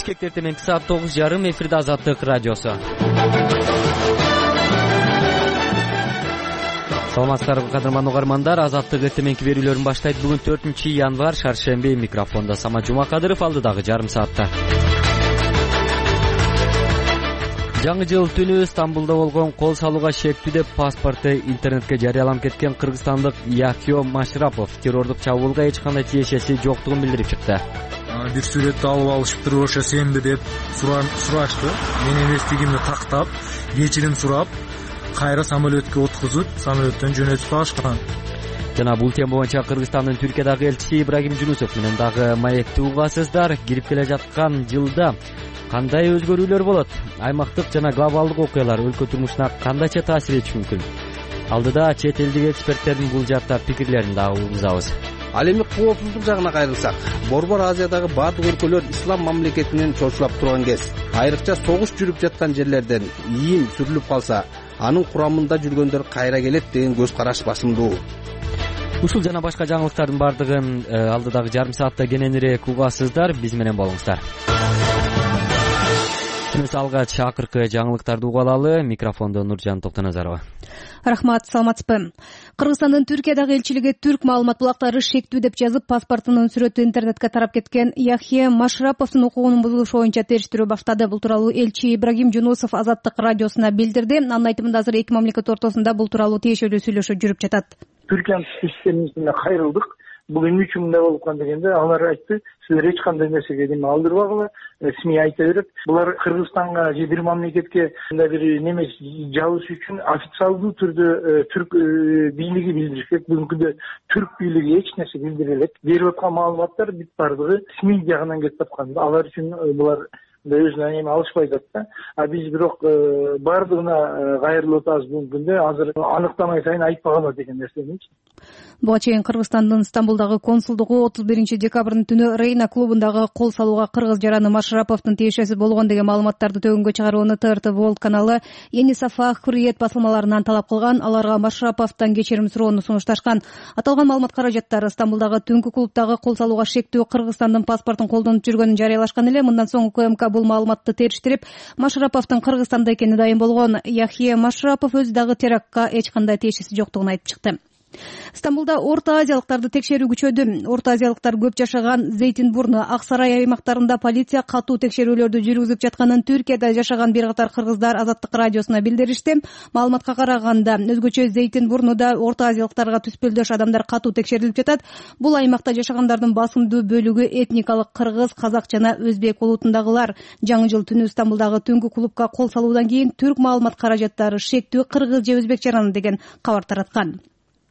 Бишкекте эртең саат 9:30 эфирде Азаттык радиосу. Саламатсыздарбы кадырман угармандар, Азаттык эртеңки берүүлөрүн баштайт. Бүгүн 4-январь, шаршемби. Микрофондо Самат Жумакадыров, алдыдагы жарым саатта. Жаңы жыл түнү Стамбулда болгон кол салууга шектүү деп паспорту интернетке жарыяланып кеткен кыргызстандык Яхье Машрапов террордук чабуулга эч кандай тиешеси жоктугун билдирип чыкты. Бир сүрөттү алып алышыптыр, ошо сенби деп сурашты. Мен эместигимди тактап, кечирим сурап, кайра самолетке отургузуп, самолеттен жөнөтүп алышкан. Жана бул тема боюнча Кыргызстандын Түркиядагы элчиси Ибрагим Жунусов менен дагы маекти угасыздар. Кирип келе жаткан жылда кандай өзгөрүүлөр болот? Аймактык жана глобалдык окуялар өлкө турмушуна кандайча таасир этиши мүмкүн? Алдыда чет элдик эксперттердин бул жакта пикирлерин дагы угузабыз. Ал эми коопсуздук жагына кайрылсак, Борбор Азиядагы бардык өлкөлөр ислам мамлекетинен чочулап турган кез. Айрыкча согуш жүрүп жаткан жерлерден ийин сүрүлүп калса, анын курамында жүргөндөр кайра келет деген көз караш басымдуу. Ушул жана башка жаңылыктардын бардыгын алдыдагы жарым саатта кененирээк угасыздар. Биз менен болуңуздар. Алгач акыркы жаңылыктарды угалалы. Микрофондо Нуржан Токтоназарова. Рахмат, саламатсызбы. Кыргызстандын Түркиядагы элчилиги түрк маалымат булактары шектүү деп жазып, паспортунун сүрөтү интернетке тарап кеткен Яхье Машраповдун укугунун бузулушу боюнча териштирүү баштады. Бул тууралуу элчи Ибрагим Жунусов Азаттык радиосуна билдирди. Анын айтымында азыр эки мамлекет ортосунда бул тууралуу тиешелүү сүйлөшүү жүрүп жатат. Түркиянын Тышкы министрине кайрылдык. Бул эмне үчүн мындай болуп калган дегенде, алар айтты, силер эч кандай нерсеге эме алдырбагыла, СМИ айта берет. Булар Кыргызстанга же бир мамлекетке мындай бир неме жабыш үчүн официалдуу түрдө түрк бийлиги билдиришет. Бүгүнкү күндө түрк бийлиги эч нерсе билдире элек. Берип аткан маалыматтар бүт бардыгы СМИ жагынан келип аткан. Алар үчүн булар өзүнө эме алышпай жатат да. Биз бирок бардыгына кайрылып атабыз бүгүнкү күндө. Азыр аныктамай сайын айтпагыла деген нерсеничи. Буга чейин Кыргызстандын Стамбулдагы консулдугу 31-декабрдын түнү Рейна клубундагы кол салууга кыргыз жараны Машраповдун тиешеси болгон деген маалыматтарды төгүнгө чыгарууну ТРТ World каналы, Yeni Safak, Hurriyet басылмаларынан талап кылган. Аларга Машраповдон кечирим суроону сунушташкан. Аталган маалымат каражаттары Стамбулдагы түнкү клубдагы кол салууга шектүү Кыргызстандын паспортун колдонуп жүргөнүн жарыялашкан эле. Мындан соң УКМК бул маалыматты териштирип, Машраповдун Кыргызстанда экени дайым болгон. Яхье Машрапов өзү дагы терактка эч кандай тиешеси жоктугун айтып чыкты. Стамбулда Орто Азиялыктарды текшерүү күчөдү. Орто Азиялыктар көп жашаган Зейтинбурн, Ак Сарай аймактарында полиция катуу текшерүүлөрдү жүргүзүп жатканын Түркияда жашаган бир катар кыргыздар Азаттык радиосуна билдиришти. Маалыматка караганда, өзгөчө Зейтинбурнда Орто Азиялыктарга түспөлдөш адамдар катуу текшерилип жатат. Бул аймакта жашагандардын басымдуу бөлүгү этникалык кыргыз, казак жана өзбек улутундагылар. Жаңы жыл түнү Стамбулдагы түнкү клубка кол салуудан кийин түрк маалымат каражаттары шектүү кыргыз же өзбек жараны деген кабар тараткан.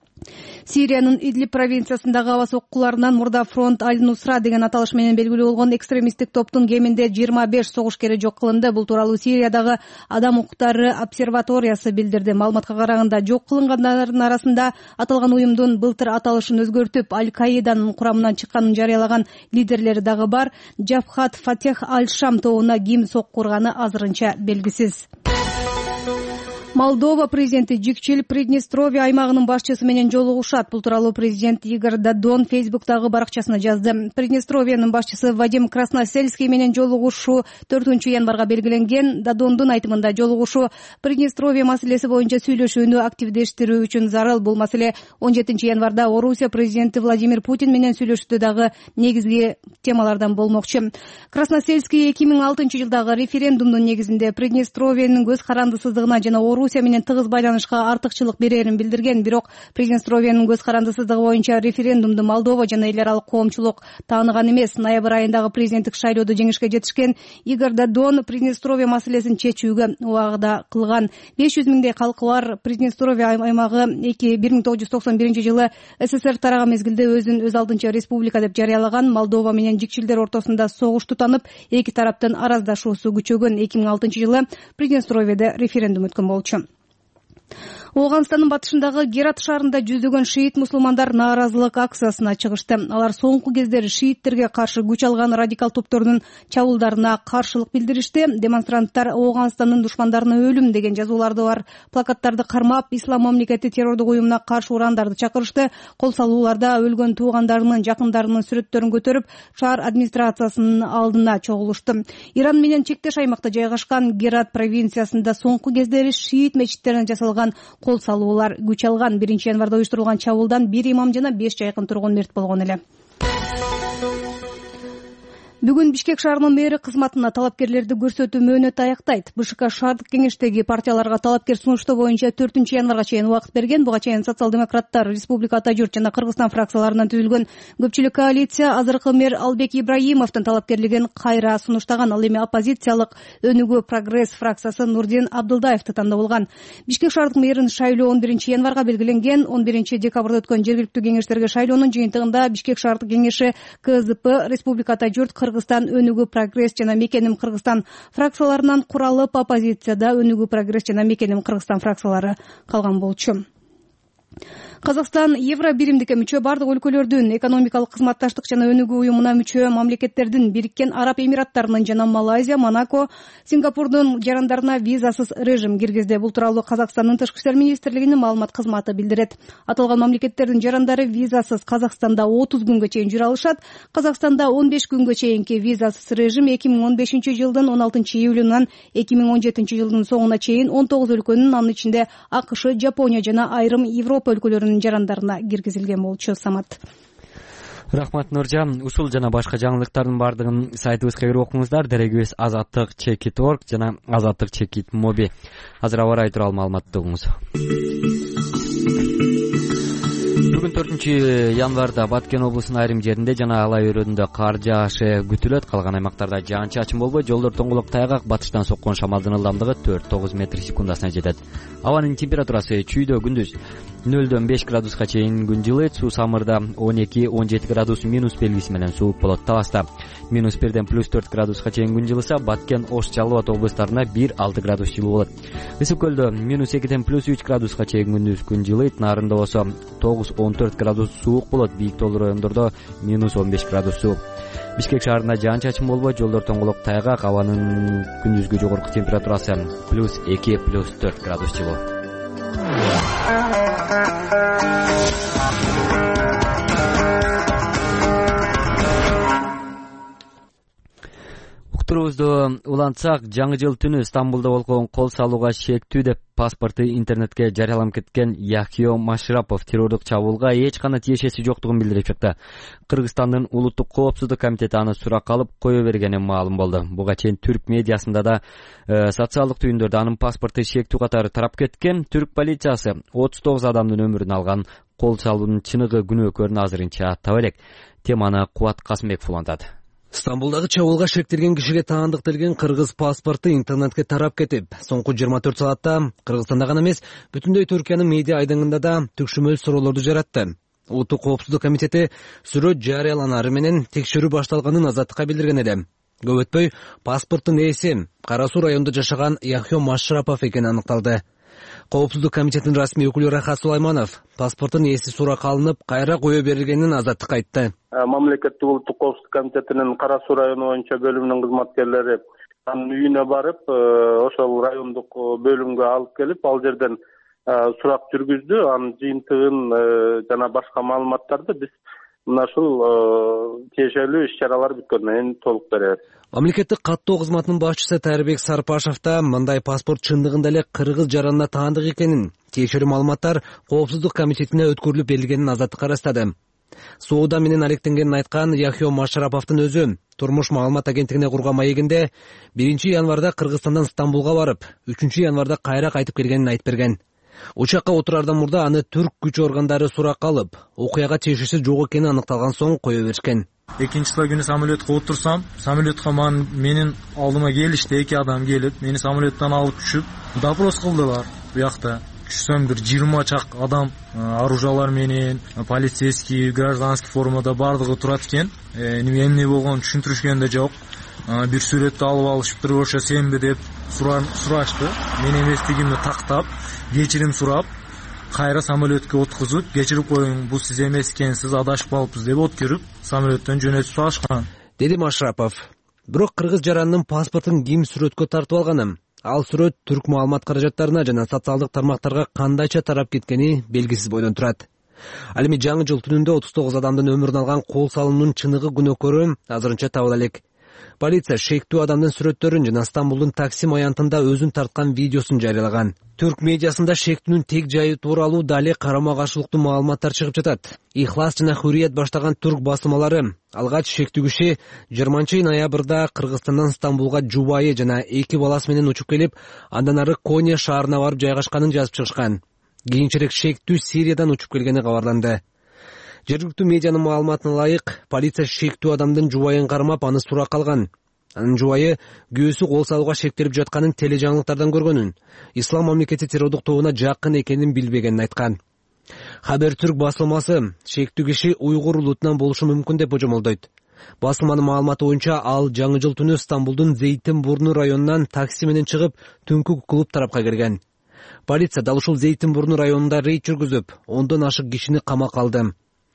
Сириянын Идлиб провинциясындагы аба соккуларынан мурда фронт Аль-Нусра деген аталыш менен белгилүү болгон экстремисттик топтун кеминде 25 согушкери жок кылынды. Бул тууралуу Сириядагы Адам укуктары обсерваториясы билдирди. Маалыматка караганда, жок кылынгандардын арасында аталган уюмдун былтыр аталышын өзгөртүп Аль-Каиданын курамынан чыкканын жарыялаган лидерлери дагы бар. Джабхат Фатех Аль-Шам тобуна ким соккурганы азырынча белгисиз. Молдова президенти Жикчил Приднестровье аймагынын башчысы менен жолугушат. Бул тууралуу президент Игорь Додон Фейсбуктагы баракчасына жазды. Приднестровьенин башчысы Вадим Красносельский менен жолугушуу 4-январга белгиленген. Додондун айтымында жолугушуу Приднестровье маселеси боюнча сүйлөшүүнү активдештирүү үчүн зарыл. Бул маселе 17-январда Орусия президенти Владимир Путин менен сүйлөшүүдө дагы негизги темалардан болмокчу. Красносельский 2006-жылдагы референдумдун негизинде Приднестровьенин көз карандысыздыгына жана Орусия менен тыгыз байланышка артыкчылык берерин билдирген. Бирок Приднестровьенин көз карандысыздыгы боюнча референдумду Молдова жана эл аралык коомчулук тааныган эмес. Ноябрь айындагы президенттик шайлоодо жеңишке жетишкен Игорь Додон Приднестровье маселесин чечүүгө убагда кылган. 500 миңдей калкы бар Приднестровье аймагы 1991-жылы СССР тараган мезгилде өзүн өз алдынча республика деп жарыялаган. Молдова менен жикчилдер ортосунда согуш тутанып, эки тараптын араздашуусу күчөгөн. 2006-жылы Приднестровьеде референдум өткөн болчу. Ооганстандын батышындагы Герат шаарында жүздөгөн шиит мусулмандар нааразылык акциясына чыгышты. Алар соңку кездери шииттерге каршы күч алган радикал топтордун чабуулдарына каршылык билдиришти. Демонстранттар Ооганстандын душмандарына өлүм деген жазууларды бар плакаттарды кармап, ислам мамлекети террордук уюмуна каршы урандарды чакырышты. Кол салууларда өлгөн туугандарынын, жакындарынын сүрөттөрүн көтөрүп, шаар администрациясынын алдына чогулушту. Иран менен чектеш аймакта жайгашкан Герат провинциясында соңку кездери шиит мечиттерине жасалган кол салуулар күч алган. 1-январда уюштурулган чабуулдан 1 имам жана 5 жайкын тургун мерт болгон эле. Бүгүн Бишкек шаарынын мэри кызматына талапкерлерди көрсөтүү мөөнөтү аяктайт. БШК шаардык кеңештеги партияларга талапкер сунуштоо боюнча 4-январга чейин убакыт берген. Буга чейин социал-демократтар, Республика Ата журт жана Кыргызстан фракцияларынан түзүлгөн көпчүлүк коалиция азыркы мэр Албек Ибраимовдун талапкерлигин кайра сунуштаган. Ал эми оппозициялык Өнүгүү Прогресс фракциясы Нурдин Абдылдаевди тандап алган. Бишкек шаардык мэрин шайлоо 11-январга белгиленген. 11-декабрда өткөн жергиликтүү кеңештерге шайлоонун жыйынтыгында Бишкек шаардык кеңеши, КЗП, Республика Ата журт, Кыргызстан Өнүгүү Прогресс жана Мекеним Кыргызстан фракцияларынан куралып, оппозицияда Өнүгүү Прогресс жана Мекеним Кыргызстан фракциялары калган болчу. Казакстан Евро биримдикке мүчө бардык өлкөлөрдүн экономикалык кызматташтык жана өнүгүү уюмуна мүчө мамлекеттердин Бириккен Араб Эмираттарынын жана Малайзия, Монако, Сингапурдун жарандарына визасыз режим киргизди. Бул тууралуу Казакстандын Тышкы иштер министрлигинин маалымат кызматы билдирет. Аталган мамлекеттердин жарандары визасыз Казакстанда 30 күнгө чейин жүрө алышат. Казакстанда 15 күнгө чейинки визасыз режим 2015 жылдын 16 июлунан 2017 жылдын соңуна чейин 19 өлкөнүн, анын ичинде АКШ, Жапония жана айрым Европа өлкөлөрүнүн жарандарына киргизилген болчу. Самат. Рахмат Нуржан. Ушул жана башка жаңылыктардын бардыгын сайтыбызга кирип окуңуздар. Дерегибиз azattik.org жана azattik.mobi. Азыр аба ырайы тууралуу маалыматты угуңуз. Бүгүн 4-январда Баткен облусунун айрым жеринде жана Алай өрөөнүндө кар жаашы күтүлөт. Калган аймактарда жаан-чачын болбой, жолдор тоңголок тайгак, батыштан соккон шамалдын ылдамдыгы 4-9 метр секундасына жетет. Абанын температурасы чүйдө күндүз 0-дөн 5 градуска чейин күн жылыйт. Суу самырда 12-17 градус минус белгиси менен суук болот. Таласта -1-ден +4 градуска чейин күн жылыса, Баткен, Ош, Жалал Абад облустарына 1-6 градус жылуу болот. Ысык көлдө -2-ден +3 градуска чейин күндүз күн жылыйт. Нарында болсо 9-14 градус суук болот. Бийик тоолуу райондордо -15 градус суук. Бишкек шаарында жаан-чачын болбой, жолдор тоңголок тайгак, абанын күндүзгү жогорку температурасы +2-+4 градус жылуу. Уктуруубузду улантсак, жаңы жыл түнү Стамбулда болгон кол салууга шектүү деп паспорту интернетке жарыяланып кеткен Яхьо Машрапов террордук чабуулга эч кандай тиешеси жоктугун билдирип чыкты. Кыргызстандын улуттук коопсуздук комитети аны суракка алып кое бергени маалым болду. Буга чейин түрк медиасында да социалдык түйүндөрдө анын паспорту шектүү катары тарап кеткен. Түрк полициясы 39 адамдын өмүрүн алган кол салуунун чыныгы күнөөкөрүн азырынча таба элек. Теманы Кубат Касымбеков улантат. Стамбулдагы чабуулга шектелген кишиге таандык делген кыргыз паспорту интернетке тарап кетип, соңку 24 саатта Кыргызстанда гана эмес, бүтүндөй Түркиянын медиа айдыңында да түкшүмөл суроолорду жаратты. Улуттук коопсуздук комитети сүрөт жарыяланары менен текшерүү башталганын Азаттыкка билдирген эле. Көп өтпөй паспорттун ээси Кара Суу районунда жашаган Яхьо Машрапов экени аныкталды. Коопсуздук комитетинин расмий өкүлү Рахат Сулайманов паспорттун ээси суракка алынып, кайра кое берилгенин Азаттыкка айтты. Мамлекеттик улуттук коопсуздук комитетинин Кара Суу району боюнча бөлүмүнүн кызматкерлери анын үйүнө барып, ошол райондук бөлүмгө алып келип, ал жерден сурак жүргүздү. Анын жыйынтыгын жана башка маалыматтарды биз мына ушул тиешелүү иш-чаралар бүткөндөн кийин толук беребиз. Мамлекеттик каттоо кызматынын башчысы Тарбек Сарпашев да мындай паспорт чындыгында эле кыргыз жаранына таандык экенин, тиешелүү маалыматтар коопсуздук комитетине өткөрүлүп берилгенин Азаттыкка ырастады. Соода менен алектенгенин айткан Яхьо Машраповдун өзү турмуш маалымат агенттигине курган маегинде 1-январда Кыргызстандан Стамбулга барып, 3-январда кайра кайтып келгенин айтып берген. Учакка отурардан мурда аны түрк күч органдары суракка алып, окуяга тиешеси жок экени аныкталган соң кое беришкен. 2-числа күнү самолетке отурсам, самолетке менин алдыма келишти, 2 адам келип, мени самолеттен алып түшүп, допрос кылдылар. Буякта түшсөм бир 20 чак адам оружиялар менен, полицейский, гражданский формада бардыгы турат экен. Эмне болгонун түшүндүрүшкөн да жок. Бир сүрөттү алып алышыптыр, ошо сенби деп сурашты. Мен эместигимди тактап, кечирим сурап, кайра самолетке отургузуп кечирип коюң, бул сиз эмес экен, сиз адашып калыпсыз деп откөрүп самолеттен жөнөтүп салышкан, деди Машрапов. Бирок кыргыз жаранынын паспортун ким сүрөткө тартып алганы, ал сүрөт түрк маалымат каражаттарына жана социалдык тармактарга кандайча тарап кеткени белгисиз бойдон турат. Ал эми жаңы жыл түнүндө 39 адамдын өмүрүн алган кол салуунун чыныгы күнөөкөрү азырынча табыла элек. Полиция шектүү адамдын сүрөттөрүн жана Стамбулдун Таксим аянтында өзүн тарткан видеосун жарыялаган. Түрк медиасында шектүүнүн тег жайы тууралуу дале карама каршылыктуу маалыматтар чыгып жатат. Ихлас жана Хурриет баштаган түрк басылмалары алгач шектүү киши 20 ноябрда Кыргызстандан Стамбулга жубайы жана 2 баласы менен учуп келип, андан ары Коня шаарына барып жайгашканын жазып чыгышкан. Кийинчерээк шектүү Сириядан учуп келгени кабарланды. Жергиликтүү медианын маалыматына ылайык, полиция шектүү адамдын жубайын кармап, аны суракка алган. Анын жубайы күйөөсү кол салууга шектелип жатканын тележаңылыктардан көргөнүн, Ислам мамлекети террордук тобуна жакын экенин билбегенин айткан. Хабер түрк басылмасы шектүү киши уйгур улутунан болушу мүмкүн деп божомолдойт. Басылманын маалыматы боюнча ал жаңы жыл түнү Стамбулдун Зейтинбурну районунан такси менен чыгып, түнкү клуб тарапка кирген. Полиция дал ушул Зейтинбурну районунда рейд жүргүзүп, 10дон ашык кишини камакка алды.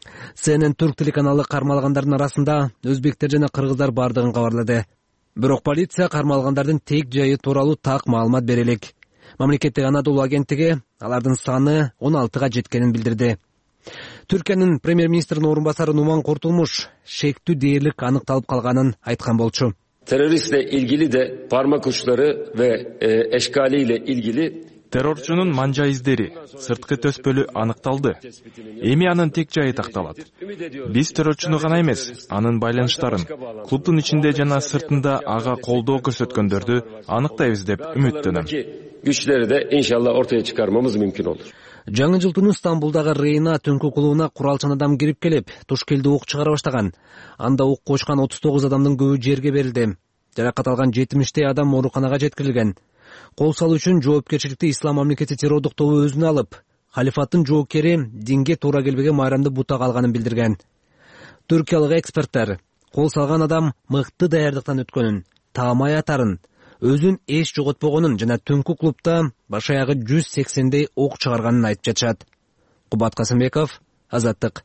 CNN түрк телеканалы кармалгандардын арасында өзбектер жана кыргыздар бардыгын кабарлады. Бирок полиция кармалгандардын тег жайы тууралуу так маалымат бере элек. Мамлекеттик Анадолу агенттиги алардын саны 16га жеткенин билдирди. Түркиянын премьер-министринин орун басары Нуман Куртулмуш шектүү дээрлик аныкталып калганын айткан болчу. Teröristle ilgili de parmak uçları ve eşkaliyle ilgili террорчунун манжа издери, сырткы төспөлү аныкталды. Эми анын тек жайы такталат. Биз террорчуну гана эмес, анын байланыштарын, клубдун ичинде жана сыртында ага колдоо көрсөткөндөрдү аныктайбыз деп үмүттөнөм. Güçleri de inşallah ortaya çıkarmamız mümkün olur. Жаңы жыл түнү Стамбулдагы Рейна түнкү клубуна куралчан адам кирип келип, тушкелди ок чыгара баштаган. Анда ок кочкан 39 адамдын көбү жерге берилди. Жаракат алган 70 адам ооруканага жеткирилген. Кол салуу үчүн жоопкерчиликти Ислам мамлекети террордук тобу өзүнө алып, халифаттын жоокери динге туура келбеген майрамды бутак алганын билдирген. Түркиялык эксперттер кол салган адам мыкты даярдыктан өткөнүн, таамай атарын, өзүн эч жоготпогонун жана түнкү клубда баш аягы 180дей ок чыгарганын айтып жатышат. Кубат Касымбеков, Азаттык.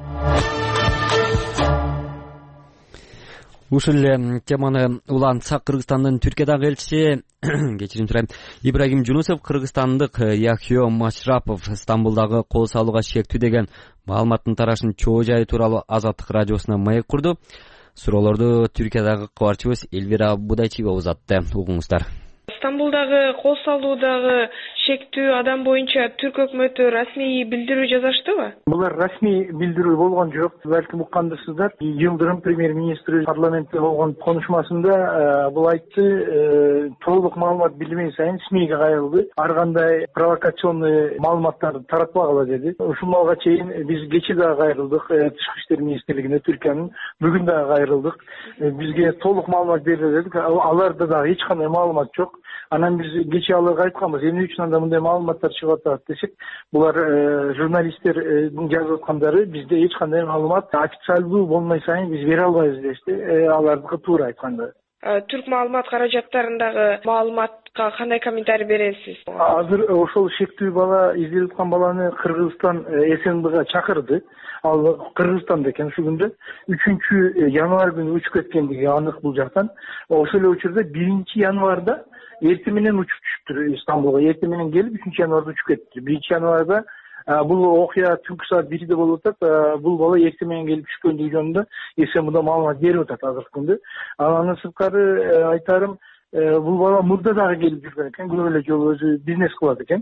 Ушул эле теманы улантсак, Кыргызстандын Түркиядагы элчиси кечирим сурайм, Ибрагим Жунусов кыргызстандык Яхьё Машрапов Стамбулдагы кол салууга шектүү деген маалыматтын тарашын чоо жайы тууралуу Азаттык радиосуна маек курду. Суроолорду Түркиядагы кабарчыбыз Элвира Будайчиева узатты. Угуңуздар. Стамбулдагы кол салуудагы шектүү адам боюнча түрк өкмөтү расмий билдирүү жазаштыбы? Булар расмий билдирүү болгон жок. Балким уккандырсыздар. Жылдырым премьер-министри парламентте болгон конушмасында бул айтты, толук маалымат билбеген сайын СМИге кайрылды. Ар кандай провокационный маалыматтарды таратпагыла деди. Ушул малга чейин биз кечээ дагы кайрылдык Тышкы иштер министрлигине Түркиянын, бүгүн дагы кайрылдык. Бизге толук маалымат берилди дедик. Аларда дагы эч кандай маалымат жок. Анан биз кечээ аларга айтканбыз, эмне үчүн анда мындай маалыматтар чыгып атат десек, булар журналисттердин жазып аткандары бизде эч кандай маалымат официалдуу болмой сайын биз бере албайбыз дешти. Алардыкы туура айтканда. Түрк маалымат каражаттарындагы маалыматка кандай комментарий бересиз? Азыр ошол шектүү бала, изделип аткан баланы Кыргызстан СНБга чакырды. Ал Кыргызстанда экен ушул күндө 3 январь күнү учуп кеткендиги анык бул жактан. Ошол эле учурда 1 январда эртең менен учуп түшүптүр Стамбулга. Эртең менен келип 3 январда учуп кетти. 1 январда бул окуя түнкү саат 1де болуп атат. Бул бала эртең менен келип түшкөндүгү жөнүндө СМда маалымат берип атат азыркы күндө. Анан сырткары айтарым, бул бала мурда дагы келип жүргөн экен, көп эле жолу өзү бизнес кылат экен.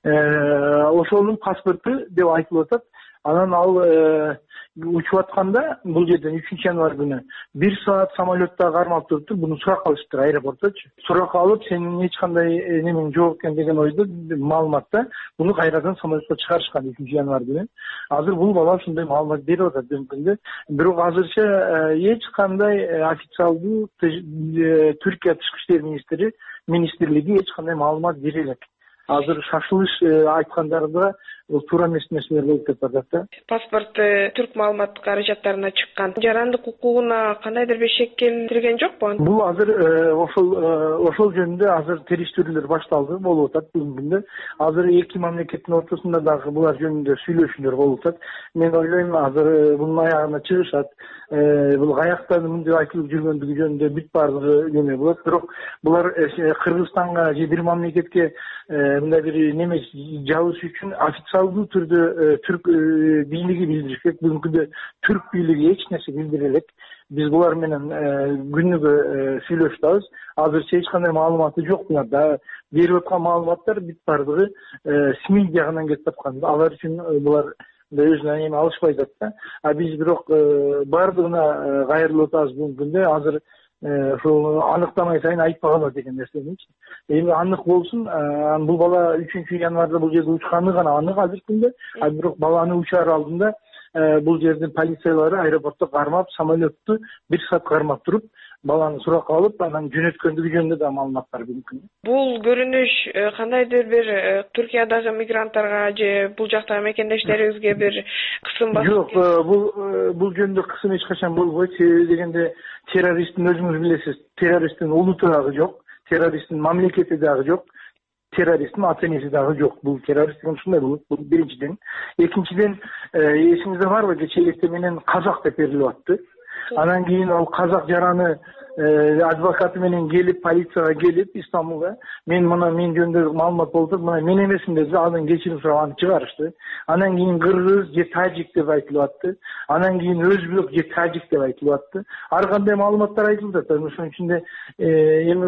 Ошонун паспорту деп айтылып атат. Анан ал учуп атканда бул жерден 3 январь күнү 1 саат самолетта кармап туруптур. Буну суракка алыштыр аэропортточу. Суракка алып, сенин эч кандай немең жок экен деген ойдо маалыматта буну кайрадан самолетке чыгарышкан 3 январь күнү. Азыр бул бала ушундай маалымат берип атат бүгүнкүндө. Бирок азырча эч кандай официалдуу Түркия Тышкы иштер министрлиги эч кандай маалымат бере элек. Азыр шашылыш айткандарда бул туура эмес нерселер болуп кетип атат да. Паспорт түрк маалымат каражаттарына чыккан жарандык укугуна кандайдыр бир шек келтирген жокпу? Бул азыр ошол жөнүндө азыр териштирүүлөр башталды, болуп атат бүгүнкү күндө. Азыр эки мамлекеттин ортосунда дагы булар жөнүндө сүйлөшүүлөр болуп атат. Мен ойлойм азыр бунун аягына чыгышат. Бул каяктан мындай айтылып жүргөндүгү жөнүндө бүт баардыгы неме болот. Бирок булар Кыргызстанга же бир мамлекетке мындай бир неме жабыш үчүн официалдуу түрдө түрк бийлиги билдириш керек. Бүгүнкү күндө түрк бийлиги эч нерсе билдире элек. Биз булар менен күнүгө сүйлөшүп атабыз. Азырча эч кандай маалыматы жок буларда. Берип аткан маалыматтар бүт баардыгы СМИ жагынан келип аткан. Алар үчүн булар өзүнө эме алышпай атат да. Биз бирок баардыгына кайрылып атабыз бүгүнкү күндө. Азыр ошол аныктамай сайын айтпагыла деген нерсеничи. Эми анык болсун. Бул бала 3 январда бул жерде учканы гана анык азыркы күндө. Бирок баланы учаар алдында бул жердин полициялары аэропортто кармап, самолетту 1 саат кармап туруп, баланы суракка алып, анан жөнөткөндүгү жөнүндө да маалымат бар бүгүнкү. Бул көрүнүш кандайдыр бир Түркиядагы мигранттарга же бул жактагы мекендештерибизге бир кысым басып? Жок, бул жөнүндө кысым эч качан болбойт. Себеби дегенде террористтин өзүңүз билесиз, террористтин улуту дагы жок, террористтин мамлекети дагы жок. Террористтин ата-энеси дагы жок. Бул террорист деген ушундай болот. Бул биринчиден. Экинчиден, эсиңизде барбы, кечээ электе менен казак деп берилип атты. Анан кийин ал казак жараны адвокаты менен келип, полицияга келип, Истамбулга мен жөнүндө маалымат болуп, мына мен эмесмин деп андан кечирим сурап аны чыгарышты. Анан кийин кыргыз же тажик деп айтылып атты. Анан кийин өзбек же тажик деп айтылып атты. Ар кандай маалыматтар айтылып атат. Ошонун ичинде эми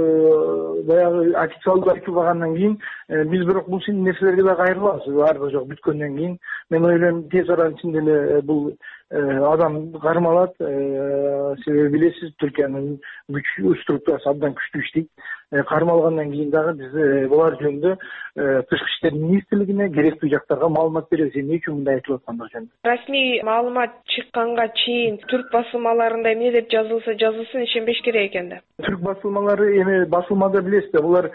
бул баягы официалдуу айтылгандан кийин биз бирок бул нерселерге да кайрылабыз. Баардыгы жок бүткөндөн кийин мен ойлойм тез аранын ичинде эле бул адам кармалат. Себеби билесиз, Түркиянын күч структурасы абдан күчтүү иштейт. Кармалгандан кийин дагы биз булар жөнүндө Тышкы иштер министрлигине керектүү жактарга маалымат беребиз. Эмне үчүн мындай айтылып аткандыгы жөнүндө. Расмий маалымат чыкканга чейин түрк басылмаларында эмне деп жазылсын ишенбеш керек экен да. Түрк басылмалары эми басылмада билесиз, булар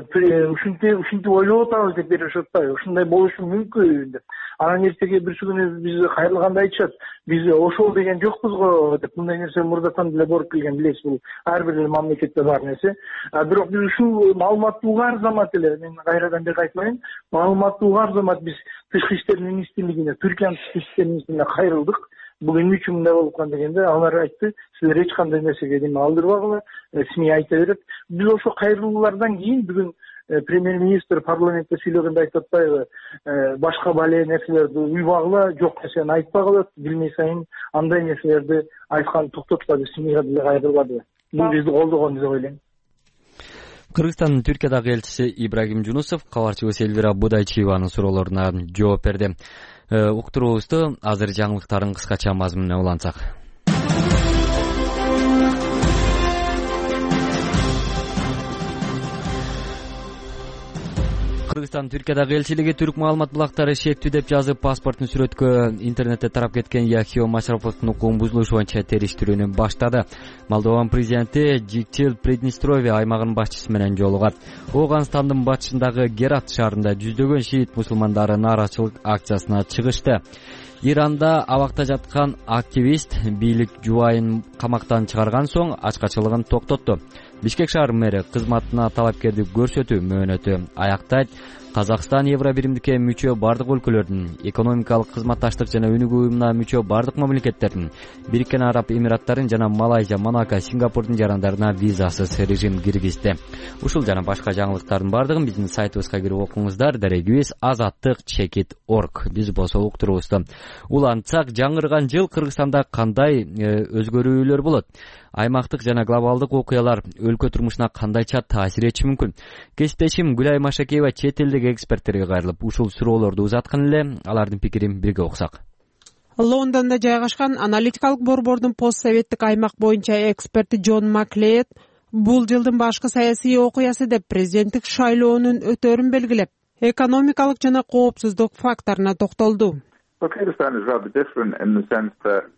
ушинтип ойлоп атабыз деп беришип атпайбы? Ушундай болушу мүмкүн деп. Анан эртеге бир күнү биз кайрылганда айтышат, биз ошол деген жокпуз го деп. Мындай нерсе мурдатан деле болуп келген, билесиз, бул ар бир мамлекетте бар нерсе. Бирок биз ушул маалыматты угар замат эле, мен кайрадан бир кайтмайын, маалыматты угар замат биз Тышкы иштер министрлигине, Түркиянын Тышкы иштер министрлигине кайрылдык. Бул эмне үчүн мындай болуп аткан дегенде, алар айтты, силер эч кандай нерсеге эме алдырбагыла, СМИ айта берет. Биз ошо кайрылуулардан кийин бүгүн премьер-министр парламентте сүйлөгөндө айтып атпайбы, башка бале нерселерди уйбагыла, жок нерсени айтпагыла, билмей сайын андай нерселерди айтканды токтоткула, СМИга деле кайрылбады. Бул бизди колдогон деп ойлойм. Кыргызстандын Түркиядагы элчиси Ибрагим Жунусов кабарчыбыз Элвира Будайчиеванын суроолоруна жооп берди. Уктуруубузду азыр жаңылыктардын кыскача мазмунуна улантсак. Кыргызстан Түркиядагы элчилиги түрк маалымат булактары шектүү деп жазып, паспорттун сүрөткө интернетте тарап кеткен Яхио Машараповдун укугун бузулушу боюнча териштирүүнү баштады. Молдован президенти Жикчил Приднестровье аймагынын башчысы менен жолугат. Ооганстандын батышындагы Герат шаарында жүздөгөн шиит мусулмандары нааразычылык акциясына чыгышты. Иранда абакта жаткан активист бийлик жубайын камактан чыгарган соң ачкачылыгын токтотту. Бишкек шаар мэри кызматына талапкердик көрсөтүү мөөнөтү аяктайт. Казакстан Евробиримдикке мүчө бардык өлкөлөрдүн, экономикалык кызматташтык жана өнүгүү уюмуна мүчө бардык мамлекеттердин, Бириккен Араб Эмираттарын жана Малайзия, Монако, Сингапурдун жарандарына визасыз режим киргизди. Ушул жана башка жаңылыктардын бардыгын биздин сайтыбызга кирип окуңуздар. Дарегибиз azattik.org. Биз болсо уктуруубузду улантсак, жаңырган жыл Кыргызстанда кандай өзгөрүүлөр болот? Аймактык жана глобалдык окуялар өлкө турмушуна кандайча таасир этиши мүмкүн? Кесиптешим Гүлай Машакеева чет элдик эксперттерге кайрылып, ушул суроолорду узаткан эле, алардын пикирин бирге окусак. Лондондо жайгашкан аналитикалык борбордун постсоветтик аймак боюнча эксперти Джон Маклейд бул жылдын башкы саясий окуясы деп президенттик шайлоонун өтөрүн белгилеп, экономикалык жана коопсуздук факторуна токтолду.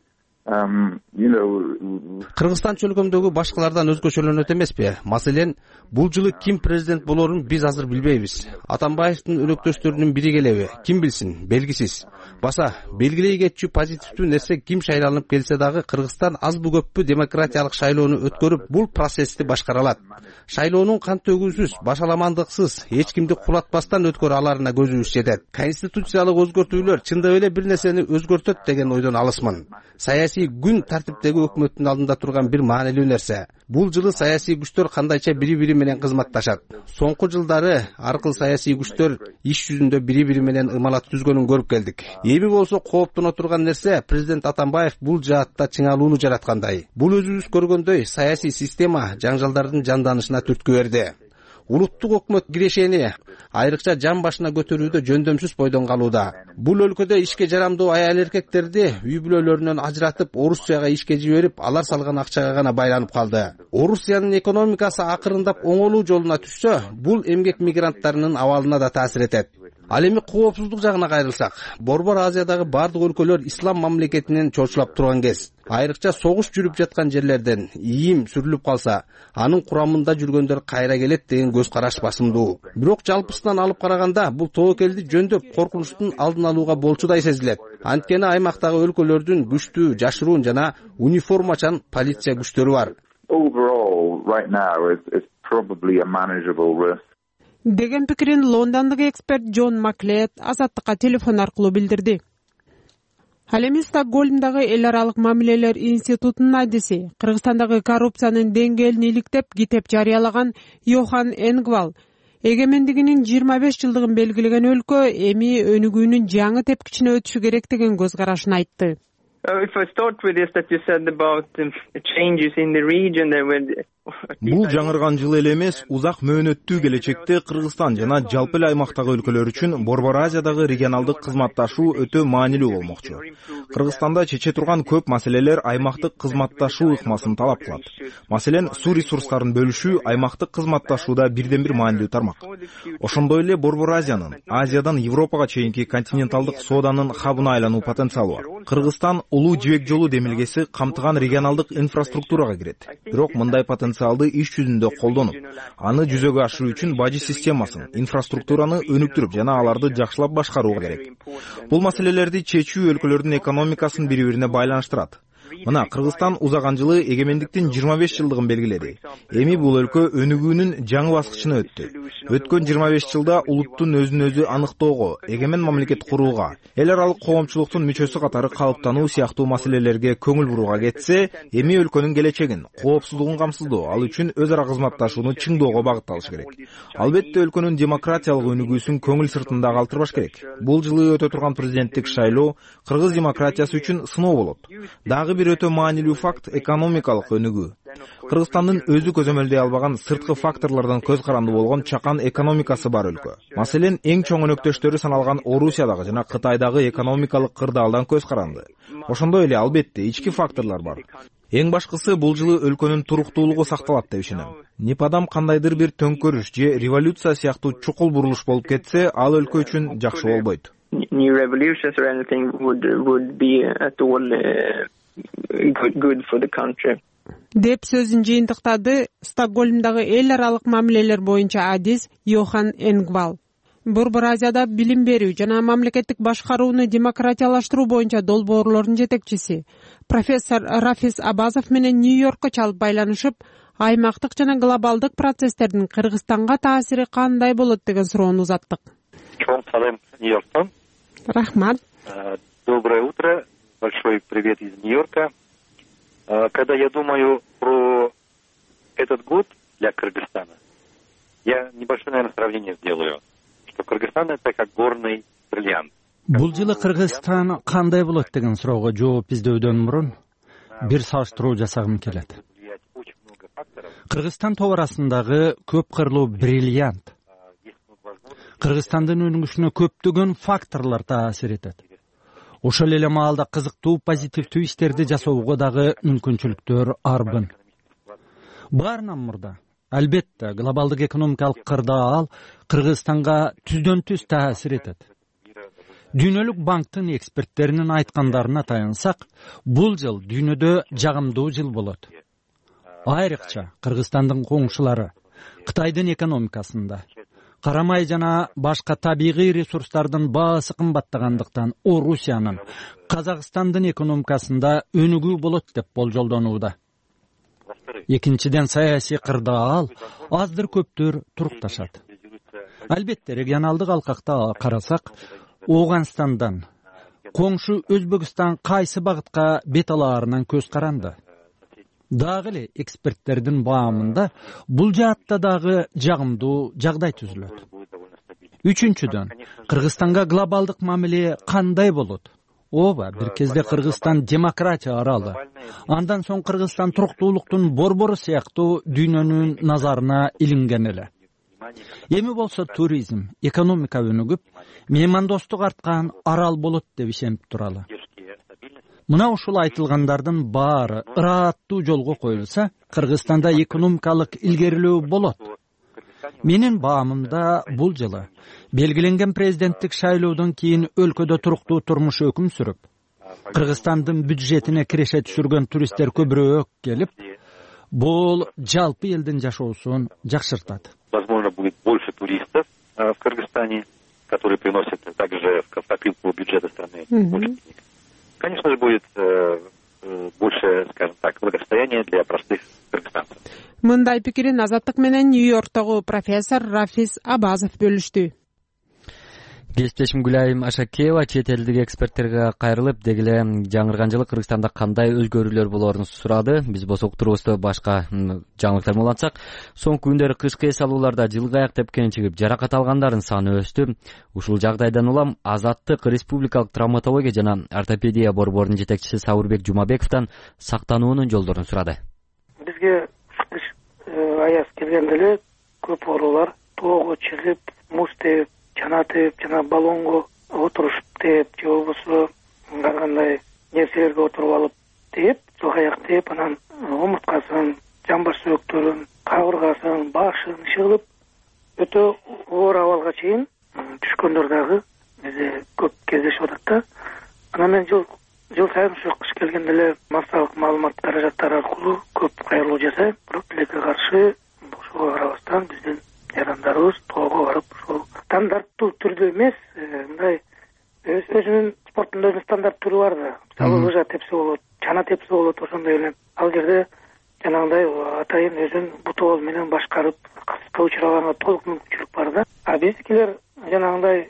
Кыргызстан чөлкөмдөгү башкалардан өзгөчөлөнөт эмеспи? Маселен, бул жылы ким президент болорун биз азыр билбейбиз. Атамбаевдин өнөктөштөрүнүн бири келеби? Ким билсин? Белгисиз. Баса, белгилей кетчү позитивдүү нерсе ким шайланып келсе дагы Кыргызстан азбы көппү демократиялык шайлоону өткөрүп, бул процессти башкара алат. Шайлоонун кан төгүүсүз, башаламандыксыз, эч кимди кулатпастан өткөрө аларына көзүбүз жетет. Конституциялык өзгөртүүлөр чындап эле бир нерсени өзгөртөт деген ойдон алысмын. Саясий күн тартиптеги өкмөттүн алдында турган бир маанилүү нерсе. Бул жылы саясий күчтөр кандайча бири-бири менен кызматташат. Соңку жылдары аркыл саясий күчтөр иш жүзүндө бири-бири менен ымалат түзгөнүн көрүп келдик. Эми болсо кооптоно турган нерсе президент Атамбаев бул жаатта чыңалууну жараткандай. Бул өзүбүз көргөндөй саясий система жаңжалдардын жанданышына түрткү берди. Улуттук өкмөт кирешени айрыкча жан башына көтөрүүдө жөндөмсүз бойдон калууда. Бул өлкөдө ишке жарамдуу аял эркектерди үй бүлөлөрүнөн ажыратып, Орусияга ишке жиберип, алар салган акчага гана байланып калды. Орусиянын экономикасы акырындап оңолуу жолуна түшсө, бул эмгек мигранттарынын абалына да таасир этет. Ал эми коопсуздук жагына кайрылсак, Борбор Азиядагы бардык өлкөлөр ислам мамлекетинен чочулап турган кез. Айрыкча согуш жүрүп жаткан жерлерден ийим сүрүлүп калса, анын курамында жүргөндөр кайра келет деген көз караш басымдуу. Бирок жалпысынан алып караганда, бул тобокелди жөндөп коркунучтун алдын алууга болчудай сезилет. Анткени аймактагы өлкөлөрдүн күчтүү, жашыруун жана униформачан полиция күчтөрү бар. Overall, right now is probably a manageable risk. Деген пикирин Лондондогу эксперт Джон Маклейд Азаттыкка телефон аркылуу билдирди. Ал эми Стокгольмдагы эл аралык мамилелер институтунун адиси, Кыргызстандагы коррупциянын деңгээлин иликтеп китеп жарыялаган Йохан Энгвал эгемендигинин 25 жылдыгын белгилеген өлкө эми өнүгүүнүн жаңы тепкичине өтүшү керек деген көз карашын айтты. If I start with this that you said about the changes in the region there were Бул жаңырган жыл эле эмес, узак мөөнөттүү келечекте Кыргызстан жана жалпы эле аймактагы өлкөлөр үчүн Борбор Азиядагы регионалдык кызматташуу өтө маанилүү болмокчу. Кыргызстанда чече турган көп маселелер аймактык кызматташуу ыкмасын талап кылат. Маселен, суу ресурстарын бөлүшүү аймактык кызматташууда бирден бир маанилүү тармак. Ошондой эле Борбор Азиянын Азиядан Европага чейинки континенталдык сооданын хабына айлануу потенциалы бар. Кыргызстан улуу жибек жолу демилгеси камтыган регионалдык инфраструктурага кирет. Бирок мындай потенциалды иш жүзүндө колдонуп, аны жүзөгө ашыруу үчүн бажы системасын, инфраструктураны өнүктүрүп жана аларды жакшылап башкаруу керек. Бул маселелерди чечүү өлкөлөрдүн экономикасын бири-бирине байланыштырат. Мына Кыргызстан узаган жылы эгемендиктин 25 жылдыгын белгиледи. Эми бул өлкө өнүгүүнүн жаңы баскычына өттү. Өткөн 25 жылда улуттун өзүн өзү аныктоого, эгемен мамлекет курууга, эл аралык коомчулуктун мүчөсү катары калыптануу сыяктуу маселелерге көңүл бурууга кетсе, эми өлкөнүн келечегин, коопсуздугун камсыздоо, ал үчүн өз ара кызматташууну чыңдоого багытталыш керек. Албетте өлкөнүн демократиялык өнүгүүсүн көңүл сыртында калтырбаш керек. Бул жылы өтө турган президенттик шайлоо кыргыз демократиясы үчүн сыноо болот. Дагы бир өтө маанилүү факт экономикалык өнүгүү. Кыргызстандын өзү көзөмөлдөй албаган сырткы факторлордон көз каранды болгон чакан экономикасы бар өлкө. Маселен, эң чоң өнөктөштөрү саналган Орусиядагы жана Кытайдагы экономикалык кырдаалдан көз каранды. Ошондой эле албетте ички факторлор бар. Эң башкысы бул жылы өлкөнүн туруктуулугу сакталат деп ишенем. Непадам кандайдыр бир төңкөрүш же революция сыяктуу чукул бурулуш болуп кетсе, ал өлкө үчүн жакшы болбойт. New revolutions or anything would be at all good for the country. Деп сөзүн жыйынтыктады Стокгольмдагы эл аралык мамилелер боюнча адис Йохан Энгвал. Борбор Азияда билим берүү жана мамлекеттик башкарууну демократиялаштыруу боюнча долбоорлордун жетекчиси профессор Рафис Абазов менен Нью-Йоркко чалып байланышып, аймактык жана глобалдык процесстердин Кыргызстанга таасири кандай болот деген суроону узаттык. Чоң салам Нью-Йорктон. Рахмат. Доброе утро. Большой привет из Нью-Йорка. Когда я думаю про этот год для Кыргызстана, я небольшое, наверное, сравнение сделаю, что Кыргызстан — это как горный бриллиант. Бул жылы Кыргызстан кандай болот деген суроого жооп издөөдөн мурун бир салыштыруу жасагым келет. Кыргызстан тоо арасындагы көп кырлуу бриллиант. Кыргызстандын өнүгүшүнө көптөгөн факторлор таасир этет. Ошол эле маалда кызыктуу позитивдүү иштерди жасоого дагы мүмкүнчүлүктөр арбын. Баарынан мурда, албетте, глобалдык экономикалык кырдаал Кыргызстанга түздөн түз таасир этет. Дүйнөлүк банктын эксперттеринин айткандарына таянсак, бул жыл дүйнөдө жагымдуу жыл болот. Айрыкча Кыргызстандын коңшулары Кытайдын экономикасында карамай жана башка табигый ресурстардын баасы кымбаттагандыктан Орусиянын, Казакстандын экономикасында өнүгүү болот деп болжолдонууда. Экинчиден, саясий кырдаал аздыр көптөр турукташат. Албетте, регионалдык алкакта карасак, Ооганстандан коңшу Өзбекстан кайсы багытка бет алаарынан көз каранды. Дагы эле эксперттердин баамында бул жаатта дагы жагымдуу жагдай түзүлөт. Үчүнчүдөн, Кыргызстанга глобалдык мамиле кандай болот? Ооба, бир кезде Кыргызстан демократия аралы. Андан соң Кыргызстан туруктуулуктун борбору сыяктуу дүйнөнүн назарына илинген эле. Эми болсо туризм, экономика өнүгүп, меймандостук арткан арал болот деп ишенип туралы. Мына ушул айтылгандардын баары ырааттуу жолго коюлса, Кыргызстанда экономикалык илгерилөө болот. Менин баамымда бул жылы белгиленген президенттик шайлоодон кийин өлкөдө туруктуу турмуш өкүм сүрүп, Кыргызстандын бюджетине киреше түшүргөн туристтер көбүрөөк келип, бул жалпы элдин жашоосун жакшыртат. Возможно, будет больше туристов в Кыргызстане, которые приносят также в копилку бюджета страны больше денег. Конечно же, будет больше, скажем так, благосостояния для простых кыргызстанцев. Мындай пикирин Азаттык менен Нью-Йорктогу профессор Рафис Абазов бөлүштү. Кесиптешим Гүлайым Ашакеева чет элдик эксперттерге кайрылып, деги эле жаңырган жылы Кыргызстанда кандай өзгөрүүлөр болоорун сурады. Биз болсо уктурубузда башка жаңылыктар менен улантсак, соңку күндөрү кышкы эс алууларда жылгы аяк тепкени чыгып, жаракат алгандардын саны өстү. Ушул жагдайдан улам Азаттык Республикалык травматология жана ортопедия борборунун жетекчиси Сабырбек Жумабековдон сактануунун жолдорун сурады. Бизге кыш аяз келгенде эле көп оорулар тоого чыгып, муз тееп, чана тееп, жана баллонго отурушуп тееп, же болбосо ар кандай нерселерге отуруп алып тееп, жок аяк тееп, анан омурткасын, жамбаш сөөктөрүн, кабыргасын, башын шыгылып, өтө оор абалга чейин түшкөндөр дагы бизде көп кездешип атат да. Анан мен жыл сайын ушу кыш келгенде эле массалык маалымат каражаттары аркылуу көп кайрылуу жасайм. Бирок тилекке каршы ошого карабастан биздин жарандарыбыз тоого барып ушул стандарттуу түрдө эмес, мындай өзүнүн спорттун өзүнүн стандарт түрү бар да. Мисалы лыжа тепсе болот, чана тепсе болот, ошондой эле. Ал жерде жанагындай атайын өзүн бутоол менен башкарып, кыска учураганга толук мүмкүнчүлүк бар да. А биздикилер жанагындай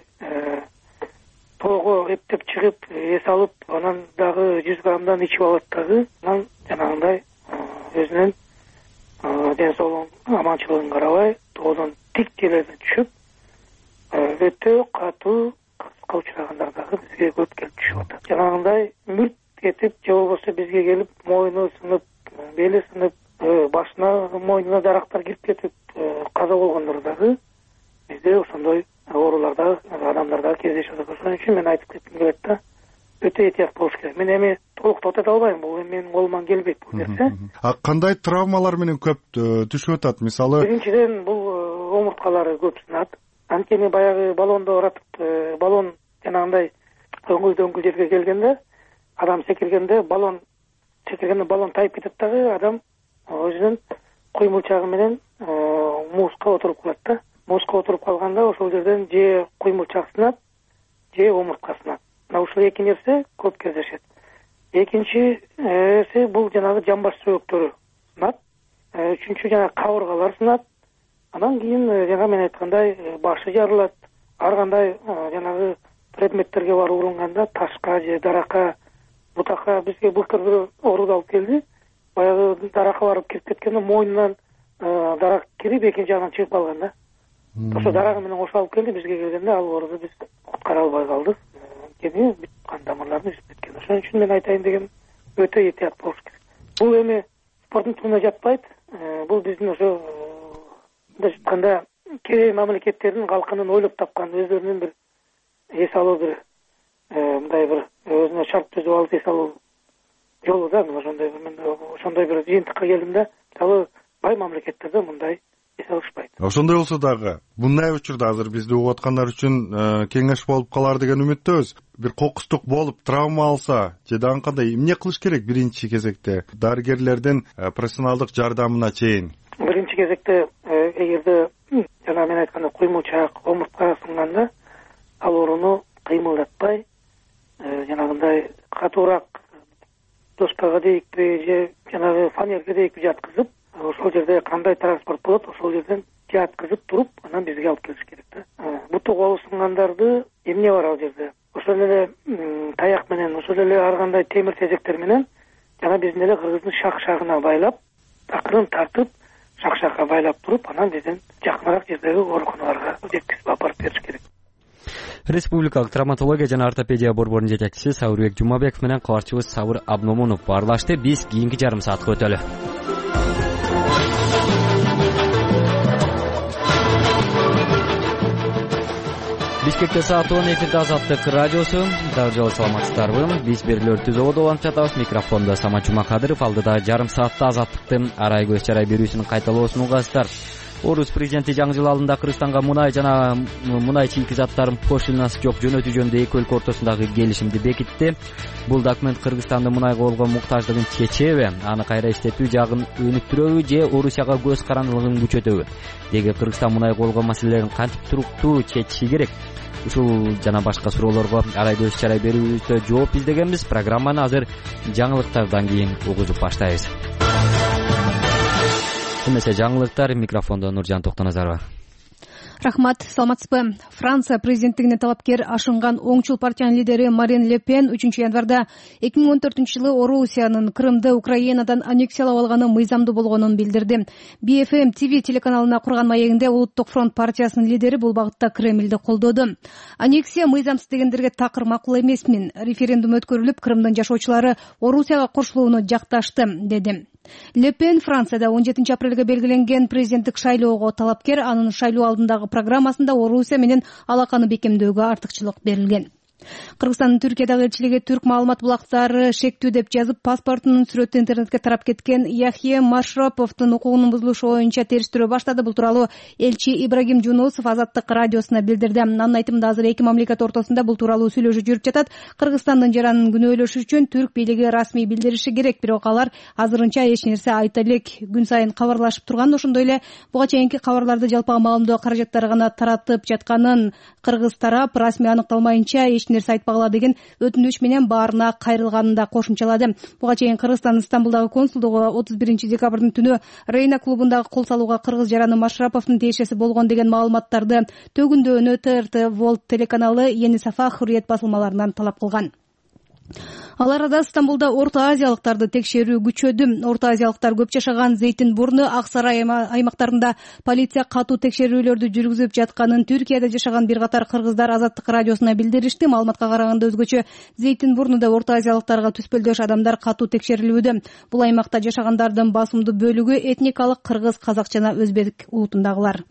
тоого эптеп чыгып, эс алып, анан дагы 100 граммдан ичип алат дагы. Анан жанагындай өзүнүн ден соолугун, аманчылыгын карабай, тоодон тик жерлерде түшүп, өтө катуу кыска учурагандар дагы бизге көп келип түшүп атат. Жанагындай мүлт кетип, же болбосо бизге келип, мойну сынып, бели сынып, башына, мойнуна жарактар кирип кетип, каза болгондор дагы бизде ошондой ооруларда адамдарда кездешип атат. Ошон үчүн мен айтып кетким келет да, өтө этият болуш керек. Мен эми толук токтото албайм, бул менин колуман келбейт бул нерсе. Кандай травмалар менен көп түшүп атат? Мисалы, биринчиден бул омурткалары көп сынат. Анткени баягы баллондо оратып, баллон жанагындай өңгүл жерге келгенде, адам секиргенде баллон тайып кетет дагы, адам өзүнүн куймулчагы менен музга отуруп калат да. Музга отуруп калганда ошол жерден же куймулчак сынат, же омуртка сынат. Мына ушул эки нерсе көп кездешет. Экинчиси бул жанагы жамбаш сөөктөрү сынат. Үчүнчү жанагы кабыргалар сынат. Анан кийин жана мен айткандай башы жарылат. Ар кандай жанагы предметтерге барып урунганда ташка же даракка, бутакка, бизге былтыр бир оору алып келди. Баягы даракка барып кирип кеткенде мойнунан дарак кирип экинчи жагынан чыгып калган да. Ошо дарагы менен кошо алып келди, бизге келгенде ал ооруду биз куткара албай калдык. Анткени кан тамырларын үзүп кеткен. Ошон үчүн мен айтайын деген өтө этият болуш керек. Бул эми спорттун түрүнө жатпайт. Бул биздин ошо мындайча айтканда кээ мамлекеттердин калкынын ойлоп тапкан өздөрүнүн бир эс алуу бир мындай бир өзүнө шарт түзүп алып эс алуу жолу да. Ошондой бир жыйынтыкка келдим да. Мисалы бай мамлекеттерде мындай эсе алышпайт. Ошондой болсо дагы мындай учурда азыр бизди угуп аткандар үчүн кеңеш болуп калар деген үмүттөбүз. Бир кокустук болуп травма алса же дагы кандай эмне кылыш керек биринчи кезекте дарыгерлердин профессионалдык жардамына чейин? Биринчи кезекте эгерде жана мен айткандай куймучак, омуртка сынганда ал ооруну кыймылдатпай жанагындай катуураак доспага дейикпи же жанагы фанерге дейикпи жаткызып, ошол жерде кандай транспорт болот, ошол жерден жаткызып туруп, анан бизге алып келиш керек да. Буту колу сынгандарды эмне бар ал жерде? Ошол эле таяк менен, ошол эле ар кандай темир тезектер менен жана биздин эле кыргыздын шак-шагына байлап, акырын тартып, шак-шакка байлап туруп, анан бизден жакыныраак жердеги ооруканаларга жеткизип апарып бериш керек. Республикалык травматология жана ортопедия борборунун жетекчиси Сабырбек Жумабеков менен кабарчыбыз Сабыр Абномунов баарлашты. Биз кийинки жарым саатка өтөлү. Бишкекте саат 10 эфирде Азаттык радиосу. Дагы жолу саламатсыздарбы? Биз берүүлөр түзөбөдө улантып жатабыз. Микрофондо Самат Жумакадыров, алдыда жарым саатта Азаттыктын арай көз чарай берүүсүнүн кайталоосун угасыздар. Орус президенти жаңы жыл алдында Кыргызстанга мунай жана мунай чийки заттарын пошлинасы жок жөнөтүү жөнүндө эки өлкө ортосундагы келишимди бекитти. Бул документ Кыргызстандын мунайга болгон муктаждыгын чечеби, аны кайра иштетүү жагын өнүктүрөбү же Орусияга көз карандылыгын күчөтөбү? Деги Кыргызстан мунайга болгон маселелерин кантип туруктуу чечиши керек? Ушул жана башка суроолорго арай көз чарай берүүбүздө жооп издегенбиз. Программаны азыр жаңылыктардан кийин угузуп баштайбыз. Эмесе жаңылыктар, микрофондо Нуржан Токтоназарова. Рахмат, саламатсызбы? Франция президенттигине талапкер ашынган оңчул партиянын лидери Марин Ле Пен 3 январда 2014-жылы Орусиянын Крымды Украинадан аннексиялап алганы мыйзамдуу болгонун билдирди. BFM TV телеканалына курган маегинде Улуттук фронт партиясынын лидери бул багытта Кремлди колдоду. Аннексия мыйзамсыз дегендерге такыр макул эмесмин. Референдум өткөрүлүп, Крымдын жашоочулары Орусияга кошулууну жакташты, деди. Ле Пен Францияда 17 апрелге белгиленген президенттик шайлоого талапкер, анын шайлоо алдындагы программасында Орусия менен алаканы бекемдөөгө артыкчылык берилген. Кыргызстандын Түркиядагы элчилиги түрк маалымат булактары шектүү деп жазып, паспортунун сүрөтү интернетке тарап кеткен Яхье Машраповдун укугунун бузулушу боюнча териштирүү баштады. Бул тууралуу элчи Ибрагим Жунусов Азаттык радиосуна билдирди. Анын айтымында азыр эки мамлекет ортосунда бул тууралуу сүйлөшүү жүрүп жатат. Кыргызстандын жаранын күнөөлөшү үчүн түрк бийлиги расмий билдириши керек, бирок алар азырынча эч нерсе айта элек. Күн сайын кабарлашып турган, ошондой эле буга чейинки кабарларды жалпыга маалымдоо каражаттары гана таратып жатканын кыргыз тарап расмий аныкталмайынча эч нерсе айтпагыла деген өтүнүч менен баарына кайрылганын да кошумчалады. Буга чейин Кыргызстандын Стамбулдагы консулдугу 31 декабрдын түнү Рейна клубундагы кол салууга кыргыз жараны Машраповдун тиешеси болгон деген маалыматтарды төгүндөөнү ТРТ Волт телеканалы, Yeni Safa, Hurriyet басылмаларынан талап кылган. Ал арада Стамбулда Орто Азиялыктарды текшерүү күчөдү. Орто Азиялыктар көп жашаган Зейтин-Бурну, Ак Сарай аймактарында полиция катуу текшерүүлөрдү жүргүзүп жатканын Түркияда жашаган бир катар кыргыздар Азаттык радиосуна билдиришти. Маалыматка караганда өзгөчө Зейтин-Бурнуда Орто Азиялыктарга түспөлдөш адамдар катуу текшерилүүдө. Бул аймакта жашагандардын басымдуу бөлүгү этникалык кыргыз, казак жана өзбек улутундагылар.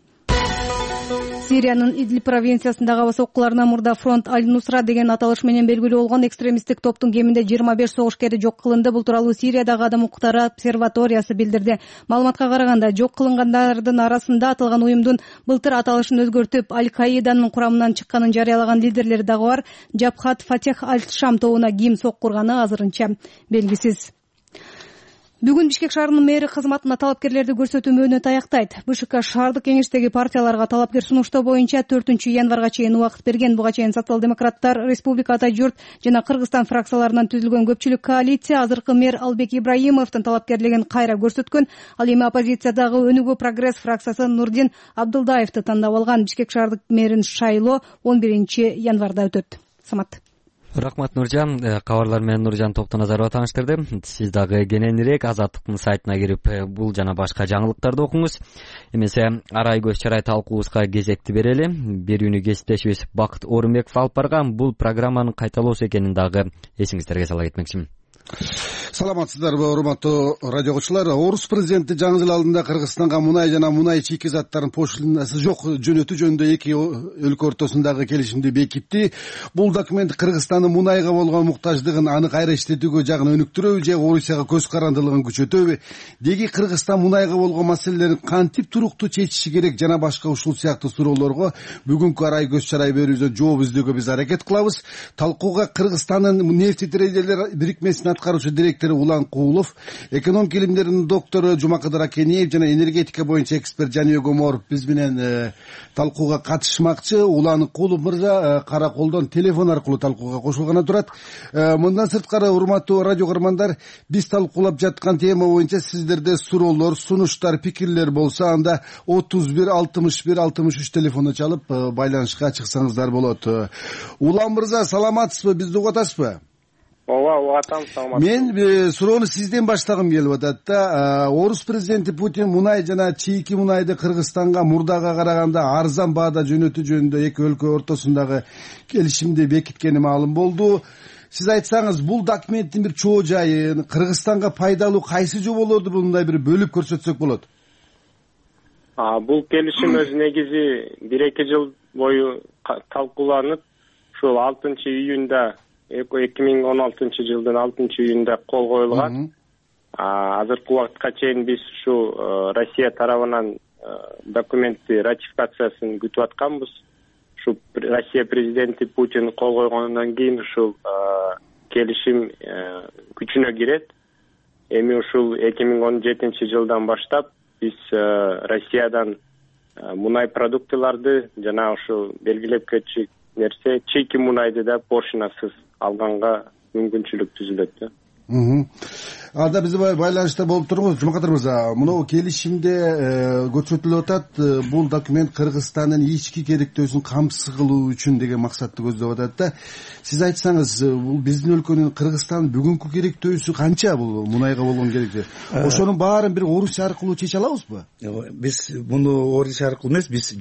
Сириянын Идлиб провинциясындагы аба соккуларына мурда фронт Аль-Нусра деген аталыш менен белгилүү болгон экстремисттик топтун кеминде 25 согушкери жок кылынды. Бул тууралуу Сириядагы адам укуктары обсерваториясы билдирди. Маалыматка караганда жок кылынгандардын арасында аталган уюмдун былтыр аталышын өзгөртүп Аль-Каиданын курамынан чыкканын жарыялаган лидерлери дагы бар. Жабхат Фатех Аль-Шам тобуна ким соккурганы азырынча белгисиз. Бүгүн Бишкек шаарынын мэри кызматына талапкерлерди көрсөтүү мөөнөтү аяктайт. БШК шаардык кеңештеги партияларга талапкер сунуштоо боюнча 4 январга чейин убакыт берген. Буга чейин социал-демократтар, Республика Ата журт жана Кыргызстан фракцияларынан түзүлгөн көпчүлүк коалиция азыркы мэр Албек Ибраимовдун талапкерлигин кайра көрсөткөн. Ал эми оппозициядагы Өнүгүү прогресс фракциясы Нурдин Абдылдаевди тандап алган. Бишкек шаардык мэрин шайлоо 11 январда өтөт. Самат. Рахмат, Нуржан. Кабарлар менен Нуржан Токтоназарова тааныштырды. Сиз дагы кененирээк Азаттыктын сайтына кирип бул жана башка жаңылыктарды окуңуз. Эмесе арай көз чарай талкуубузга кезекти берели. Берүүнү кесиптешибиз Бакыт Орунбеков алып барган. Бул программанын кайталоосу экенин дагы эсиңиздерге сала кетмекчимин. саламатсыздарбы урматтуу радио окуучулар. Орус президенти жаңы жыл алдында Кыргызстанга мунай жана мунай чийки заттарын пошлинасы жок жөнөтүү жөнүндө эки өлкө ортосундагы келишимди бекитти. Бул документ Кыргызстандын мунайга болгон муктаждыгын анык айра иштетүүгө жагын өнүктүрөбү же Орусияга көз карандылыгын күчөтөбү, деги Кыргызстан мунайга болгон маселелерин кантип туруктуу чечиши керек жана башка ушул сыяктуу суроолорго бүгүнкү арай көз чарай берүүбүздө жооп издөөгө биз аракет кылабыз. Талкууга Кыргызстандын нефти трейдерлер бирикмесинин аткаруучу директору Улан Куулов, экономика илимдеринин доктору Жумакадыр Акенеев жана энергетика боюнча эксперт Жаныбек Оморов биз менен талкууга катышмакчы. Улан Куулов мырза кара колдон телефон аркылуу талкууга кошулганы турат. Мындан сырткары урматтуу радио көрөрмандар, биз талкуулап жаткан тема боюнча сиздерде суроолор, сунуштар, пикирлер болсо анда 31 61 63 телефону чалып байланышка чыксаңыздар болот. Улан мырза, саламатсызбы? Бизди угуп атасызбы? Ооба, угуп атам, саламатсыз. Мен суроону сизден баштагым келип атат да. Орус президенти Путин мунай жана чийки мунайды Кыргызстанга мурдага караганда арзан баада жөнөтүү жөнүндө эки өлкө ортосундагы келишимди бекиткени маалым болду. Сиз айтсаңыз, бул документтин бир чоо жайын, Кыргызстанга пайдалуу кайсы жоболорду мындай бир бөлүп көрсөтсөк болот? Бул келишим өз негизи 1-2 жыл бою талкууланып, ушул 6-июнда 2016 жылдын 6-июнда кол коюлган. Азыркы убакытка чейин биз ушу Россия тарабынан документти ратификациясын күтүп атканбыз. Ушу Россия президенти Путин кол койгондон кийин ушул келишим күчүнө кирет. Эми ушул 2017 жылдан баштап биз Россиядан мунай продуктыларды жана ушу белгилеп кетчү нерсе чийки мунайды да пошлинасыз алганга мүмкүнчүлүк түзүлөт. Анда биз байланышта болуп турбуз. Жумакадыр мырза, мына келишимде көрсөтүлүп атат, бул документ Кыргызстандын ички керектөөсүн камсыз кылуу үчүн деген максатты көздөп атат да. Сиз айтсаңыз, бул биздин өлкөнүн Кыргызстандын бүгүнкү керектөөсү канча бул мунайга болгон керектөө? Ошонун баарын бир Орусия аркылуу чече алабызбы? Биз муну Орусия аркылуу эмес, биз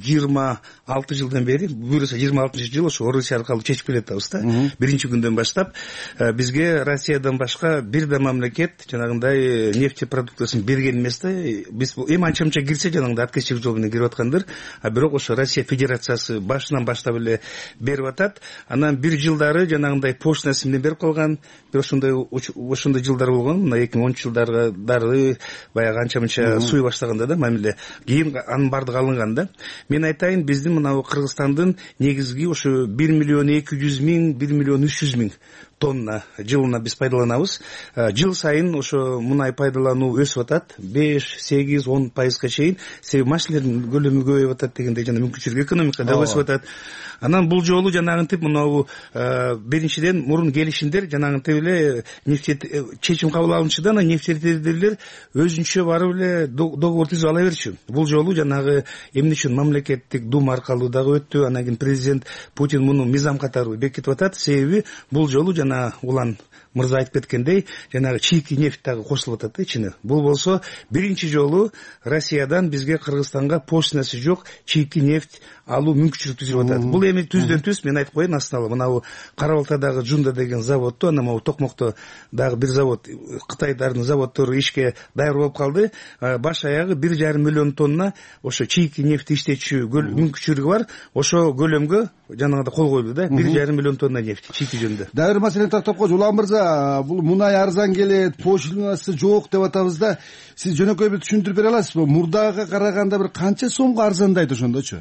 26 жылдан бери, буюрса 26-жыл ошо Орусия аркылуу чечип келатабыз да. Биринчи күндөн баштап бизге Россиядан башка бир да мамлекет жанагындай нефти продуктысын берген эмес да. Биз эми анча-мынча кирсе жанагындай откачтык жол менен кирип аткандар, бирок ошо Россия Федерациясы башынан баштап эле берип атат. Анан бир жылдары жанагындай поштасы менен берип калган. Бир ошондой жылдар болгон. Мына 2010 жылдары баягы анча-мынча суй баштаганда да мамиле. Кийин анын бардыгы алынган да. Мен айтайын, биздин мына Кыргызстандын негизги ошо 1 миллион 200 миң, 1 миллион 300 миң тонна жылына биз пайдаланабыз. Жыл сайын ошо мунай пайдалануу өсүп атат, 5, 8, 10% чейин. Себеби машиналардын көлөмү көбөйүп атат дегендей жана мүмкүнчүлүк экономика да өсүп атат. Анан бул жолу жанагынтип мына биринчиден мурун келишимдер жанагынтип эле нефть чечим кабыл алынчыдан нефтьтерлер өзүнчө барып эле договор түзүп ала берчү. Бул жолу жанагы эмне үчүн мамлекеттик дума аркылуу дагы өттү. Анан кийин президент Путин муну мыйзам катары бекитип атат. Себеби бул жолу жана Улан мырза айтып кеткендей, жанагы чийки нефть дагы кошулуп атат ичине. Бул болсо биринчи жолу Россиядан бизге Кыргызстанга пошлинасы жок чийки нефть алуу мүмкүнчүлүк түзүлүп атат. Бул эми түздөн түз мен айтып коеюн, астына мына Кара Балтадагы Жунда деген заводду, анан могу Токмокто дагы бир завод, Кытайдардын заводдору ишке даяр болуп калды. Баш аягы 1,5 миллион тонна ошо чийки нефть иштетүүчү мүмкүнчүлүгү бар. Ошо көлөмгө жанагыда кол коюлду да, 1,5 миллион тонна нефть чийки жөнүндө. Дайыр маселени тактап койчу. Улан мырза, бул мунай арзан келет, пошлинасы жок деп атабыз да. Сиз жөнөкөй бир түшүндүрүп бере аласызбы? Мурдага караганда бир канча сомго арзандайт ошондочу?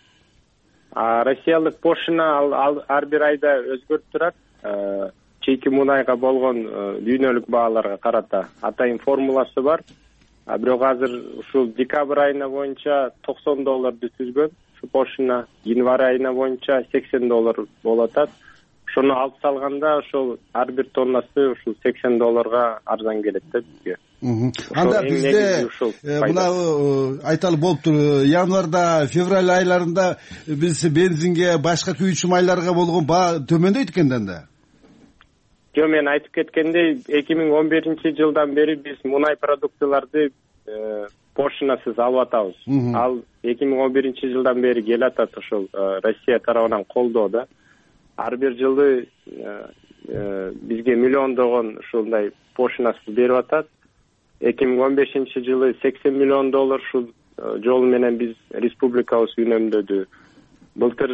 Россиялык пошлина ар бир айда өзгөрүп турат. Чийки мунайга болгон дүйнөлүк бааларга карата атайын формуласы бар. Бирок азыр ушул декабрь айына боюнча $90 түзгөн ушу пошлина, январь айына боюнча $80 болуп атат. Ошону алып салганда ошол ар бир тоннасы ушул $80 арзан келет да бизге. Анда бизде мына айталы болуптур, январда, февраль айларында биз бензинге, башка күйүүчү майларга болгон баа төмөндөйт экен да. Жо, мен айтып кеткендей, 2011 жылдан бери биз мунай продуктыларды пошлинасыз алып атабыз. Ал 2011 жылдан бери келатат ошол Россия тарабынан колдоо да. Ар бир жылы бизге миллиондогон ушундай поштасыз берип атат. 2015-жылы $80 миллион ушул жол менен биз республикабыз үнөмдөдү. Былтыр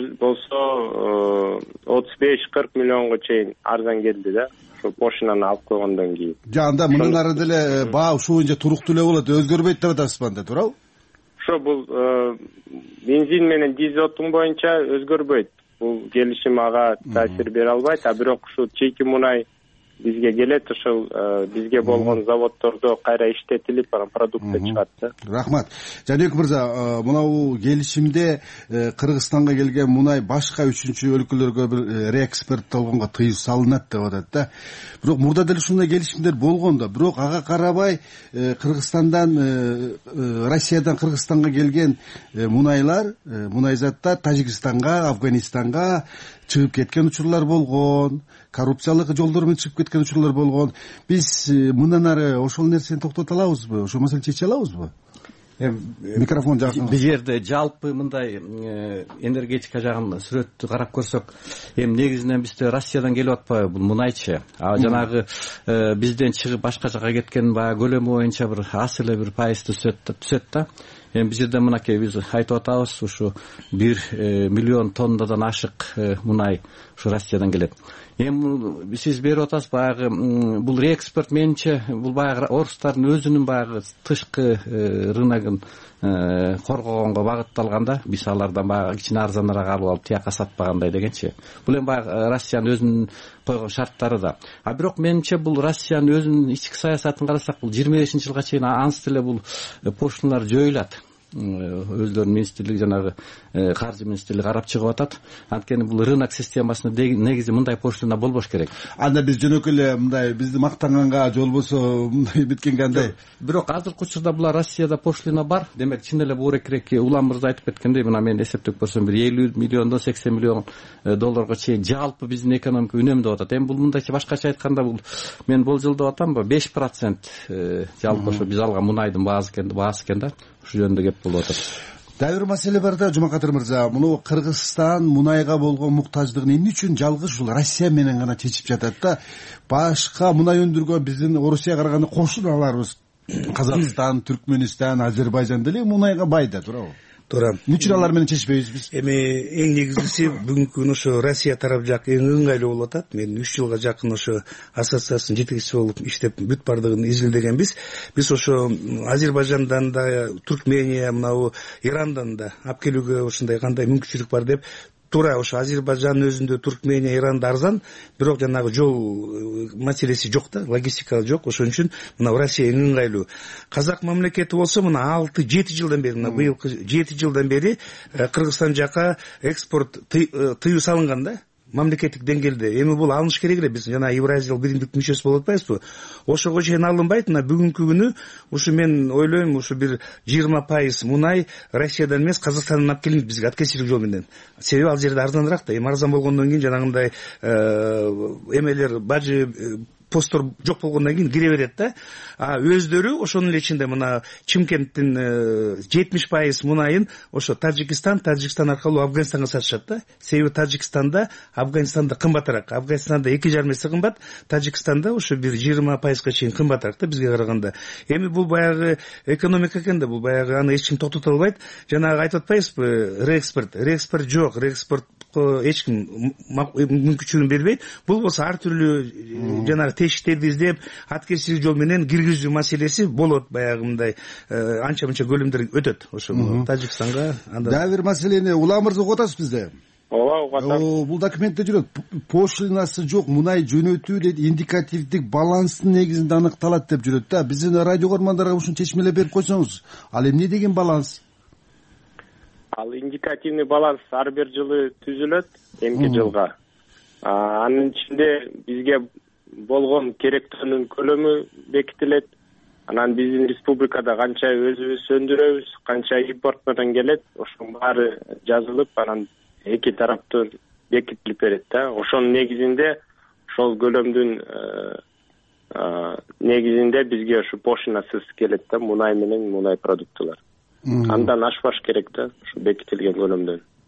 болсо 35-40 миллионго чейин арзан келди да. Ошо поштаны алып койгондон кийин. Анда мындан ары деле баа ушул боюнча туруктуу эле болот, өзгөрбөйт деп атасызбы анда, туурабы? Ошо бул бензин менен дизелдин боюнча өзгөрбөйт. Бул келишим ага таасир бере албайт, а бирок ушул чийки мунай бизге келет, ошол бизге болгон заводдордо кайра иштетилип, анан продукция чыгат да. Рахмат. Жаныбек мырза, мынау келишимде Кыргызстанга келген мунай башка үчүнчү өлкөлөргө бир реэкспорттолгонго тыюу салынат деп атат да. Бирок мурда деле ушундай келишимдер болгон да. Бирок ага карабай Кыргызстандан, Россиядан Кыргызстанга келген мунайлар, мунай заттар Тажикстанга, Афганистанга чыгып кеткен учурлар болгон, коррупциялык жолдор менен чыгып кеткен учурлар болгон. Биз мындан ары ошол нерсени токтото алабызбы? Ошол маселени чече алабызбы? Микрофон жакын. Бул жерде жалпы мындай энергетика жагын сүрөттү карап көрсөк, негизинен бизде Россиядан келип атпайбы бул мунайчы. Жанагы бизден чыгып башка жака кеткен баягы көлөмү боюнча бир аз эле бир пайызды түсөт да. Биз жерде мынакей биз айтып атабыз, ушу 1 миллион тоннадан ашык мунай ушу Россиядан келет. Сиз берип атасыз баягы бул реэкспорт менимче бул баягы орустардын өзүнүн баягы тышкы рыногун коргогонго багытталган да. Биз алардан баягы кичине арзаныраак алып тияка сатпагандай дегенчи. Бул эми баягы Россиянын өзүнүн койгон шарттары да. А бирок менимче бул Россиянын өзүнүн ички саясатын карасак, бул 25-жылга чейин ансы деле бул пошталар жоюлат. Өздөрүнүн министрлиги, жанагы каржы министрлиги карап чыгып атат. Анткени бул рынок системасында негизи мындай пошталар болбош керек. Анда биз жөнөкөй эле мындай бизди мактанганга же болбосо мындай биткенге андай. Бирок азыркы учурда булар Россияда пошталар бар. Демек чын эле буурекирээк Улан мырза айтып кеткендей, мына мен эсептеп көрсөм бир 50 миллиондон 80 миллион долларга чейин жалпы биздин экономика үнөмдөп атат. Эми бул мындайча башкача айтканда бул мен болжолдоп атамбы 5% жалпы ошо биз алган мунайдын баасы экен да. Ушул жөнүндө кеп болуп атат. Дагы бир маселе бар да, Жумакадыр мырза. Муну Кыргызстан мунайга болгон муктаждыгын эмне үчүн жалгыз ушул Россия менен гана чечип жатат да? Башка мунай өндүргөн биздин Орусияга караганда кошуналарыбыз Казакстан, Түркмөнстан, Азербайжан деле мунайга бай да, туурабы? Туура. Эмне үчүн алар менен чечпейбиз биз? Эми эң негизгиси бүгүнкү күнү ошо Россия тарап жак эң ыңгайлуу болуп атат. Мен 3 жылга жакын ошо ассоциациянын жетекчиси болуп иштеп бүт бардыгын изилдегенбиз. Биз ошо Азербайжандан да, Туркмения, мынау Ирандан да алып келүүгө ушундай кандай мүмкүнчүлүк бар деп. Туура, ошо Азербайжандын өзүндө Туркмения, Иранда арзан, бирок жанагы жол маселеси жок да, логистика жок. Ошон үчүн мына Россия эң ыңгайлуу. Казак мамлекети болсо мына 6-7 жылдан бери, мына быйыл 7 жылдан бери Кыргызстан жака экспорт тыюу салынган да. Мамлекеттик деңгээлде. Эми бул алыныш керек эле, биз жана Евразиялык биримдик мүчөсү болуп атпайбызбы? Ошого чейин алынбайт. Мына бүгүнкү күнү ушу мен ойлойм, ушу бир 20% мунай Россиядан эмес, Казакстандан алып келинет бизге откесилик жол менен. Себеби ал жерде арзаныраак да. Эми арзан болгондон кийин жанагындай эмелер, бажы посттор жок болгондон кийин кире берет да. А өздөрү ошонун эле ичинде мына Чимкенттин 70% мунайын ошо Тажикстан аркылуу Афганистанга сатышат да. Себеби Тажикстанда, Афганистанда кымбатыраак. Афганистанда 2,5 эсе кымбат, Тажикстанда ошо бир 20%га чейин кымбатыраак да бизге караганда. Эми бул баягы экономика экен да, бул баягы аны эч ким токтото албайт. Жанагы айтып атпайбызбы, реэкспорт жок, реэкспортко эч ким мүмкүнчүлүгүн бербейт. Бул болсо ар түрлүү жанагы тешиктерди издеп, откесилик жол менен киргизүү маселеси болот, баягы мындай анча-мынча көлөмдөр өтөт ошо Тажикстанга. Дагы бир маселени Улан мырза угуп атасыз бизде? Ооба, угуп атам. Бул документте жүрөт. Пошлинасы жок, мунай жөнөтүү дейт, индикативдик баланстын негизинде аныкталат деп жүрөт да. Биздин радио көрмандарга ушун чечмелеп берип койсоңуз, ал эмне деген баланс? Ал индикативный баланс ар бир жылы түзүлөт, эмки жылга. Анын ичинде бизге болгон керектөөнүн көлөмү бекитилет. Анан биздин республикада канча өзүбүз өндүрөбүз, канча импорт менен келет, ошонун баары жазылып, анан эки тараптуу бекитилип берет да. Ошонун негизинде, ошол көлөмдүн негизинде бизге ушу поштинасыз келет да, мунай менен мунай продуктылар. Андан ашпаш керек да, ушу бекитилген көлөмдөн.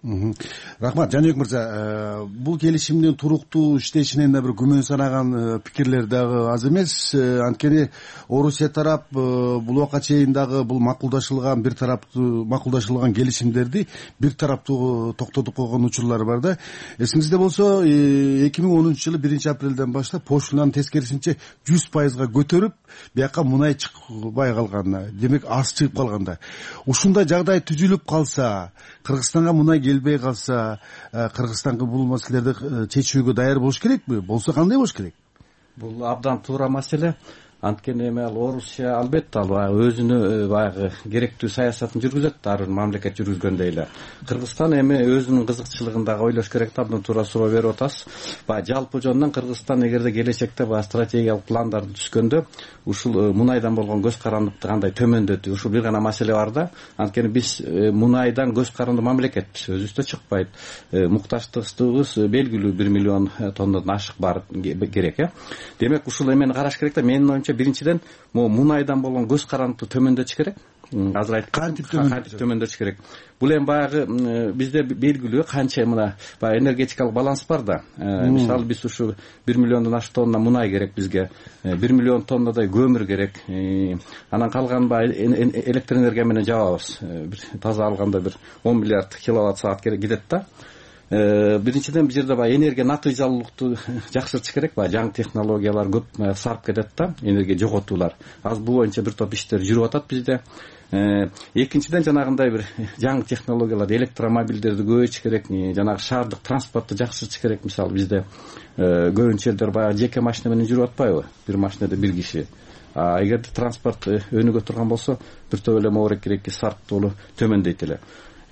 Рахмат. Жаныбек мырза, бул келишимдин туруктуу иштешинен да бир күмөн санаган пикирлер дагы аз эмес. Анткени Орусия тарап бул убакка чейин дагы бул макулдашылган бир тараптуу макулдашылган келишимдерди бир тараптуу токтотуп койгон учурлар бар да. Эсиңизде болсо 2010-жылы 1-апрелден баштап пошлинаны тескерисинче 100%га көтөрүп, бияка мунай чыкпай калган. Демек аз чыгып калганда. Ушундай жагдай түзүлүп калса, Кыргызстанга мунай келбей калса, Кыргызстанга бул маселелерди чечүүгө даяр болуш керекпи? Болсо кандай болуш керек? Бул абдан туура маселе. Анткени эми ал Орусия албетте ал өзүнүн баягы керектүү саясатын жүргүзөт, ар бир мамлекет жүргүзгөндөй эле. Кыргызстан эми өзүнүн кызыкчылыгын дагы ойлош керек да, абдан туура суроо берип атасыз. Баягы жалпы жонунан Кыргызстан эгерде келечекте баягы стратегиялык пландарды түзгөндө ушул мунайдан болгон көз карандыкты кандай төмөндөтүү, ушул бир гана маселе бар да. Анткени биз мунайдан көз каранды мамлекетпиз, өзүбүздө чыкпайт. Муктаждыгыбыз белгилүү 1 миллион тоннадан ашык бар керек. Демек ушул эмени караш керек да. Менин оюмча биринчиден мунайдан болгон көз карандыкты төмөндөтүш керек. Азыр айттым, кантип төмөндөтүш керек. Бул эми баягы бизде белгилүү канча мына баягы энергетикалык баланс бар да. Мисалы биз ушу 1 миллиондон ашык тонна мунай керек бизге, 1 миллион тоннадай көмүр керек. Анан калган баягы электр энергия менен жабабыз. Бир таза алганда бир 10 миллиард киловатт саат кетет да. Биринчиден бул жерде баягы энергия натыйжалуулукту жакшыртыш керек. Баягы жаңы технологиялар көп сарп кетет да, энергия жоготуулар. Азыр бул боюнча бир топ иштер жүрүп атат бизде. Экинчиден жанагындай бир жаңы технологияларды, электромобилдерди көбөйтүш керек, жанагы шаардык транспортту жакшыртыш керек. Мисалы бизде көбүнчө элдер баягы жеке машина менен жүрүп атпайбы? Бир машинада бир киши. Эгерде транспорт өнүгө турган болсо, бир топ эле морекерекки сарптоолу төмөндөйт эле.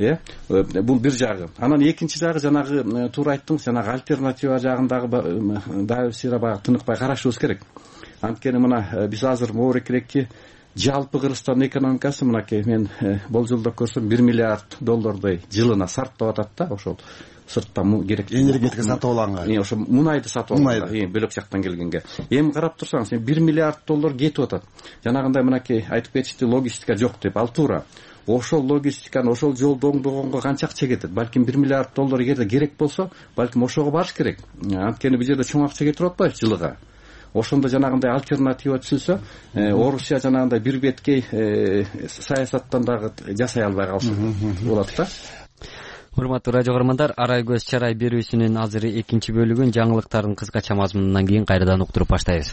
Бул бир жагы. Анан экинчи жагы жанагы туура айттыңыз, жанагы альтернатива жагындагы дайыр сыйра баягы тыныкпай карашыбыз керек. Анткени мына биз азыр морекерекки жалпы Кыргызстандын экономикасы мынакей мен болжолдоп көрсөм 1 миллиард доллардай жылына сарптап атат да, ошол сырттан керек энергетика сатып алганга. Ошо мунайды сатып алганга, бөлөк жактан келгенге. Эми карап турсаңыз, 1 миллиард доллар кетип атат. Жанагындай мынакей айтып кетишти, логистика жок деп. Ал туура. Ошол логистиканы, ошол жолду оңдогонго канча акча кетет? Балким 1 миллиард доллар эгерде керек болсо, балким ошого барыш керек. Анткени бул жерде чоң акча кетип атпайбы жылыга? Ошондо жанагындай альтернатива түзүлсө, Орусия жанагындай бир беткей саясаттан дагы жасай албай калышы болот да. Урматтуу радио көрөрмандар, Арай көз чарай берүүсүнүн азыр экинчи бөлүгүн жаңылыктардын кыскача мазмунунан кийин кайрадан уктуруп баштайбыз.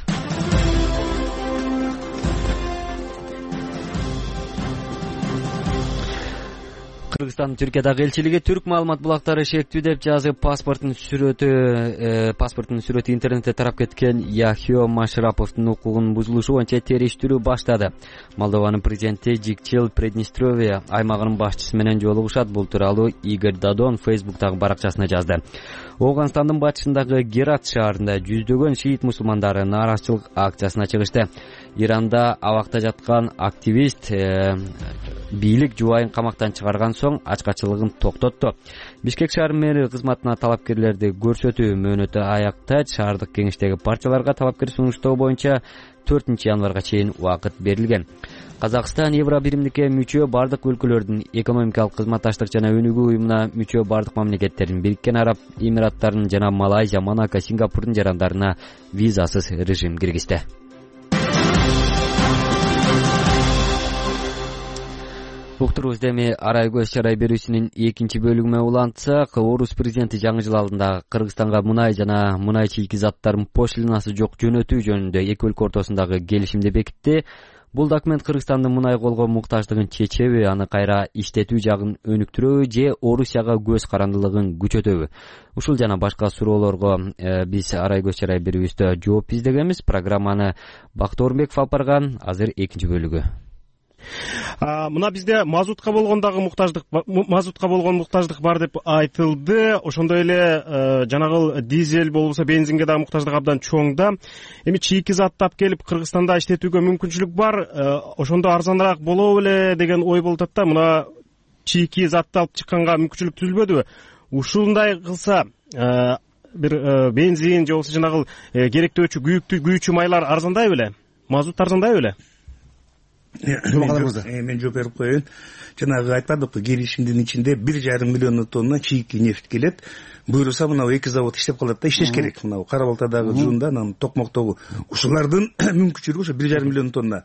Кыргызстандын Түркиядагы элчилиги түрк маалымат булактары шектүү деп жазып, паспорттун сүрөтү интернетте тарап кеткен Яхё Машраповдун укугунун бузулушу боюнча териштирүү баштады. Молдованын президенти Жикчил Приднестровье аймагынын башчысы менен жолугушат. Бул тууралуу Игорь Дадон Фейсбуктагы баракчасына жазды. Ооганстандын батышындагы Герат шаарында жүздөгөн шиит мусулмандары нааразычылык акциясына чыгышты. Иранда абакта жаткан активист бийлик жубайын камактан чыгарган соң ачкачылыгын токтотту. Бишкек шаар мэри кызматына талапкерлерди көрсөтүү мөөнөтү аяктайт. Шаардык кеңештеги партияларга талапкер сунуштоо боюнча 4-январга чейин убакыт берилген. Казакстан Евро биримдикке мүчө бардык өлкөлөрдүн экономикалык кызматташтык жана өнүгүү уюмуна мүчө бардык мамлекеттердин Бириккен Араб Эмираттарынын жана Малайзия, Монако, Сингапурдун жарандарына визасыз режим киргизди. Уктурубузда эми Арай көз чарай берүүсүнүн экинчи бөлүгүнө улантсак, Орус президенти жаңы жыл алдында Кыргызстанга мунай жана мунай чийки заттарын пошлинасы жок жөнөтүү жөнүндө эки өлкө ортосундагы келишимди бекитти. Бул документ Кыргызстандын мунай колго муктаждыгын чечеби, аны кайра иштетүү жагын өнүктүрөбү же Орусияга көз карандылыгын күчөтөбү? Ушул жана башка суроолорго биз Арай көз чарай берүүбүздө жооп издегенбиз. Программаны Бакыт Орунбеков алып барган. Азыр экинчи бөлүгү. Мына бизде мазутка болгон муктаждык бар деп айтылды. Ошондой эле жанагыл дизель болбосо бензинге дагы муктаждык абдан чоң да. Эми чийки заттап келип Кыргызстанда иштетүүгө мүмкүнчүлүк бар. Ошондо арзаныраак болобу эле деген ой болуп атат да. Мына чийки затты алып чыкканга мүмкүнчүлүк түзүлбөдүбү? Ушундай кылса бир бензин же болбосо жанагыл керектөөчү күйүүчү майлар арзандайбы эле? Мазут арзандайбы эле? Мен жооп берип коеюн. Жанагы айтпадыкпы, келишимдин ичинде 1,5 миллион тонна чийки нефть келет. Буюрса мына 2 завод иштеп калат да, иштеш керек. Мына Кара Балтадагы жуунда, анан Токмоктогу ушулардын мүмкүнчүлүгү ошо 1,5 миллион тонна.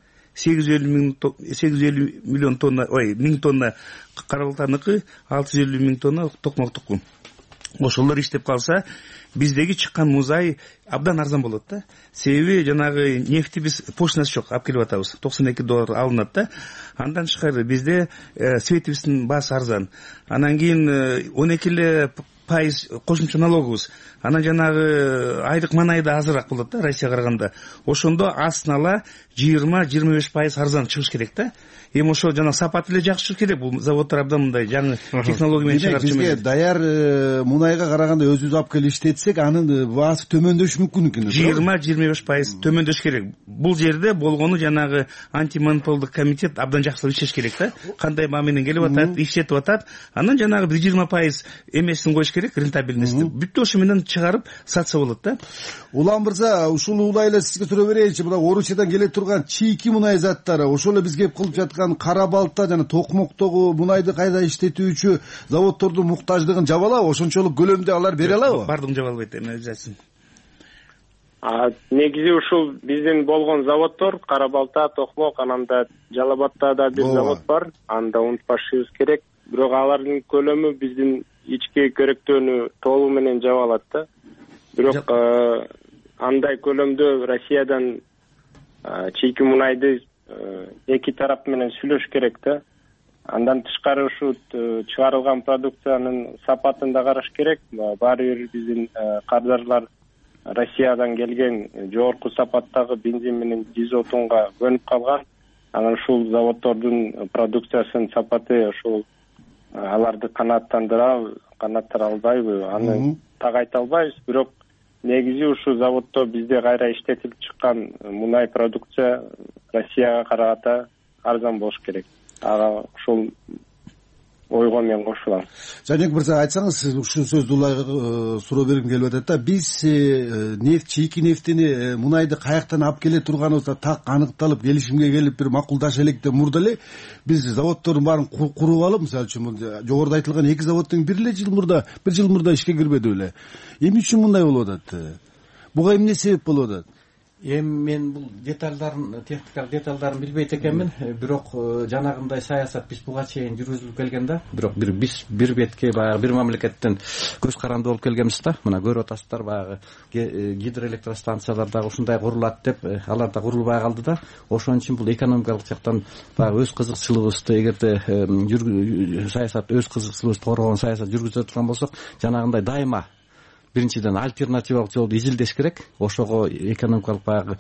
850 миллион тонна, 1000 тонна Кара Балтаныкы, 650 миң тонна Токмоктуку. Ошолор иштеп калса, биздеги чыккан музай абдан арзан болот да. Себеби жанагы нефти биз поштасы жок, алып келип атабыз. $92 алынат да. Андан тышкары бизде светибиздин баасы арзан. Анан кийин 12% кошумча налогубуз. Анан жанагы айлык манай да азыраак болот да Россияга караганда. Ошондо астына ала 20-25% арзан чыгыш керек да. Эми ошо жана сапаты эле жакшы чыгыш керек. Бул заводдор абдан мындай жаңы технология менен чыгарып жүрөт. Бизге даяр мунайга караганда өзүбүз алып келип иштетсек, анын баасы төмөндөшү мүмкүн экен. 20-25% төмөндөш керек. Бул жерде болгону жанагы антимонополдук комитет абдан жакшы иштеш керек да. Кандай мамиледен келип атат, иштетип атат. Анан жанагы 20% эмесин коюш керек, рентабельности. Бүттү ошо менен чыгарып сатса болот да. Улан мырза, ушул улай эле сизге суроо берейинчи. Мына Орусиядан келе турган чийки мунай заттары, ошол эле бизге кылып жаткан Кара Балта жана Токмоктогу мунайды кайда иштетүүчү заводдордун муктаждыгын жаба алабы? Ошончолук көлөмдө алар бере алабы? Бардыгын жаба албайт эми өзү. Негизи ушул биздин болгон заводдор Кара Балта, Токмок, анан да Жалал Абадта да бир завод бар. Анда унутпашыбыз керек. Бирок алардын көлөмү биздин ички керектөөнү толугу менен жаба алат да. Бирок андай көлөмдө Россиядан чийки мунайды эки тарап менен сүйлөш керек да. Андан тышкары ушу чыгарылган продукциянын сапатын да караш керек. Баары бир биздин кардарлар Россиядан келген жогорку сапаттагы бензин менен дизель отунга көнүп калган. Анан ушул заводдордун продукциясынын сапаты ошол аларды канааттара албайбы, аны так айта албайбыз. Бирок негизи ушул заводдо бизде кайра иштетилип чыккан мунай продукция Россияга караганда арзан болуш керек. Ага ушул ойго мен кошулам. Жанек мырза, айтсаңыз, ушул сөздү улай суроо бергим келип атат да. Биз нефть, чийки нефтини, мунайды каяктан алып келе турганыбызда так аныкталып, келишимге келип бир макулдаша элек деп мурда эле биз заводдордун баарын куруп алып, мисалы үчүн жогоруда айтылган 2 заводдун бир жыл мурда ишке кирбеди беле. Эмне үчүн мындай болуп атат? Буга эмне себеп болуп атат? Мен бул техникалык деталдарын билбейт экенмин. Бирок жанагындай саясат биз буга чейин жүргүзүлүп келген да. Бирок бир бетке баягы бир мамлекеттен көз каранды болуп келгенбиз да. Мына көрүп атасыздар, баягы гидроэлектростанциялар дагы ушундай курулат деп, алар да курулбай калды да. Ошон үчүн бул экономикалык жактан баягы өз кызыкчылыгыбызды, эгерде саясат өз кызыкчылыгыбызды коргогон саясат жүргүзө турган болсок, жанагындай дайыма биринчиден альтернативалык жолду изилдеш керек. Ошого экономикалык баягы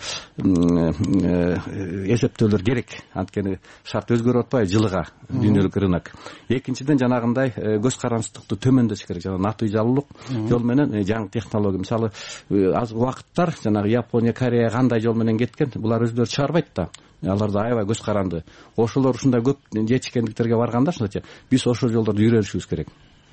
эсептөөлөр керек. Анткени шарт өзгөрүп атпайбы жылыга дүйнөлүк рынок. Экинчиден жанагындай көз карандысыздыкты төмөндөтүш керек. Жана натыйжалуулук жол менен жаңы технология. Мисалы азыр убакыттар жанагы Япония, Корея кандай жол менен кеткен, булар өздөрү чыгарбайт да. Аларда аябай көз каранды. Ошолор ушундай көп жетишкендиктерге барганда, ошондо биз ошол жолдорду жүрүшүбүз керек.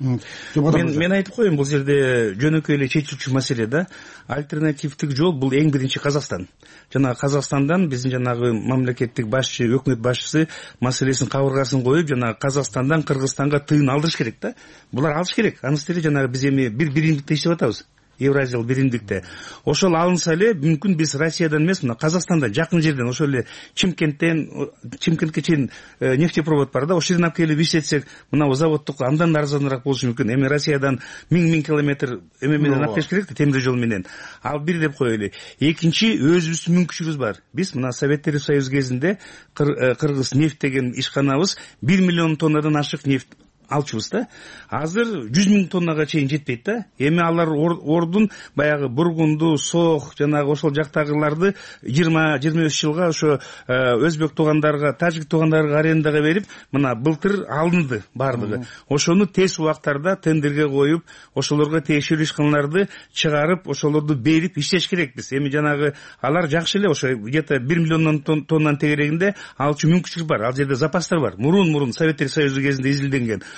Мен айтып коеюн, бул жерде жөнөкөй эле чечүүчү маселе да. Альтернативдик жол бул эң биринчи Казакстан. Жана Казакстандан биздин жанагы мамлекеттик башчы, өкмөт башчысы маселесин кабыргасын коюп, жана Казакстандан Кыргызстанга тыйын алдырыш керек да. Булар алыш керек. Анысы эле жанагы биз эми бир биримдикте иштеп атабыз. Евразиялык биримдикте. Ошол алынса эле мүмкүн биз Россиядан эмес, мына Казакстандан жакын жерден, ошол эле Чимкентке чейин нефтепровод бар да, ошол жерден алып келип иштетсек, мына заводдук андан да арзаныраак болушу мүмкүн. Эми Россиядан 1000 километр эме менен алып келиш керек да, темир жол менен. Ал бир деп коелу. Экинчи, өзүбүздүн мүмкүнчүлүгүбүз бар. Биз мына Советтер Союзу кезинде Кыргыз нефть деген ишканабыз 1 миллион тоннадан ашык нефть алчубуз да. Азыр 100 000 тоннага чейин жетпейт да. Эми алар ордун баягы Бургунду, Сох, жанагы ошол жактагыларды 20-25 жылга ошо өзбек туугандарга, тажик туугандарга арендага берип, мына былтыр алынды бардыгы. Ошону тез убактарда тендерге коюп, ошолорго тиешелүү ишканаларды чыгарып, ошолорду берип иштеш керекпиз. Эми жанагы алар жакшы эле, ошо где-то 1 миллион тоннанын тегерегинде алчу мүмкүнчүлүк бар. Ал жерде запастар бар. Мурун Советтер Союзу кезинде изилденген.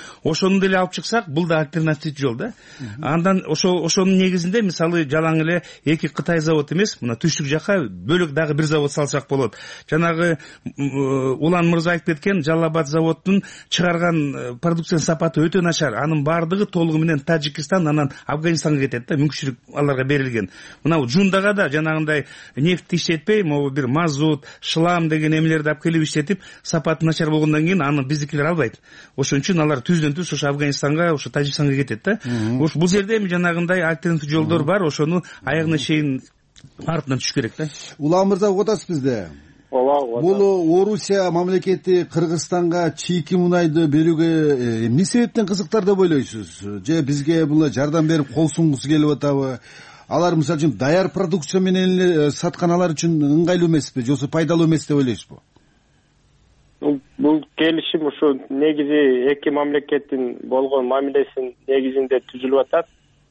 ошону деле алып чыксак, бул да альтернатив жол да. Андан ошонун негизинде мисалы жалаң эле 2 Кытай завод эмес, мына түштүк жака бөлөк дагы бир завод салсак болот. Жанагы Улан мырза айтып кеткен Жалал-Абад заводунун чыгарган продукциянын сапаты өтө начар. Анын бардыгы толугу менен Тажикстан, анан Афганистанга кетет да, мүмкүнчүлүк аларга берилген. Мына Жундага да жанагындай нефтти иштетпей, могу бир мазут, шлам деген эмелерди алып келип иштетип, сапаты начар болгондон кийин аны биздикилер албайт. Ошон үчүн алар түздөн түз ошо Афганистанга, ошо Тажикстанга кетет да. Бул жерде эми жанагындай альтернатив жолдор бар, ошону аягына чейин артынан түшүш керек да. Улан мырза, угуп атасыз бизде? Бул Орусия мамлекети Кыргызстанга чийки мунайды берүүгө эмне себептен кызыктар деп ойлойсуз? Же бизге бул жардам берип кол сунгусу келип атабы? Алар мисалы үчүн даяр продукция менен эле саткан алар үчүн ыңгайлуу эмеспи, же пайдалуу эмес деп ойлойсузбу? Бул келишим ушу негизи эки мамлекеттин болгон мамилесинин негизинде түзүлүп атат.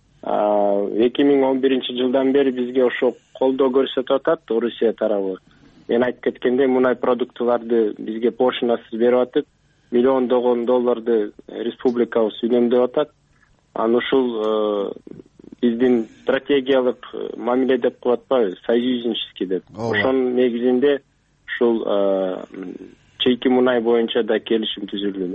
2011-жылдан бери бизге ошо колдоо көрсөтүп атат Орусия тарабы. Мен айтып кеткендей, мунай продуктыларды бизге поштасыз берип атат. $миллиондогон долларды республикабыз үнөмдөп атат. Аны ушул биздин стратегиялык мамиле деп коюп атпайбы, союзнический деп. Ошонун негизинде ушул чейки мунай боюнча да келишим түзүлдү.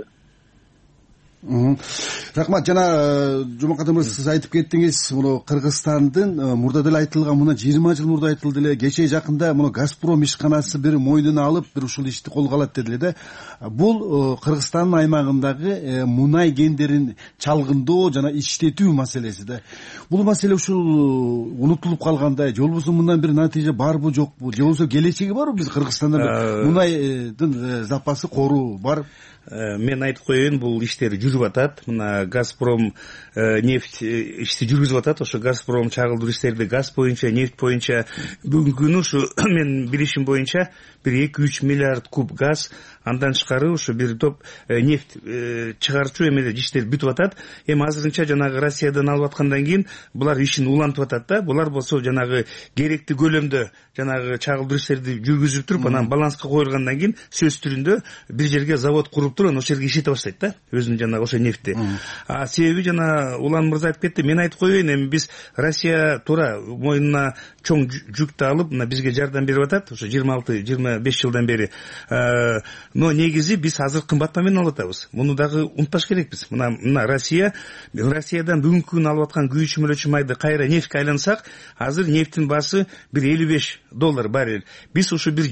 Рахмат. Жана Жомарт мырза, сиз айтып кеттиңиз, муну Кыргызстандын мурда деле айтылган, мына 20 жыл мурда айтылды эле, кечээ жакында муну Газпром ишканасы бир мойнуна алып, бир ушул ишти колго алат дедиле да. Бул Кыргызстандын аймагындагы мунай кендерин чалгындоо жана иштетүү маселеси да. Бул маселе ушул унутулуп калгандай, же болбосо мындан бир натыйжа барбы жокпу, же болбосо келечеги барбы? Биз Кыргызстанда мунайдын запасы кору бар. Мен айтып коеюн, бул иштер жүрүп атат. Мына Газпром нефть ишти жүргүзүп атат. Ошо Газпром чагылдыруу иштерди газ боюнча, нефть боюнча бүгүнкү күнү ушу мен билишим боюнча бир 2-3 миллиард куб газ, андан тышкары ушу бир топ нефть чыгарчу эмелер иштер бүтүп атат. Эми азырынча жанагы Россиядан алып аткандан кийин булар ишин улантып атат да. Булар болсо жанагы керектүү көлөмдө жанагы чагылдыруу иштерди жүргүзүп туруп, анан баланска коюлгандан кийин сөз түрүндө бир жерге завод куруп туруп, ошол жерге иштете баштайт да, өзүнүн жанагы ошо нефтти. Себеби жана Улан мырза айтып кетти, мен айтып коеюн, эми биз Россия туура мойнуна чоң жүктү алып, мына бизге жардам берип атат, ошо 26-25 жылдан бери. Но негизи биз азыр кымбат менен алып атабыз. Муну дагы унутпаш керекпиз. Мына Россиядан бүгүнкү күнү алып аткан күйүүчү мөлөчү майды кайра нефтке айлансак, азыр нефттин баасы бир $55 баррель. Биз ушу бир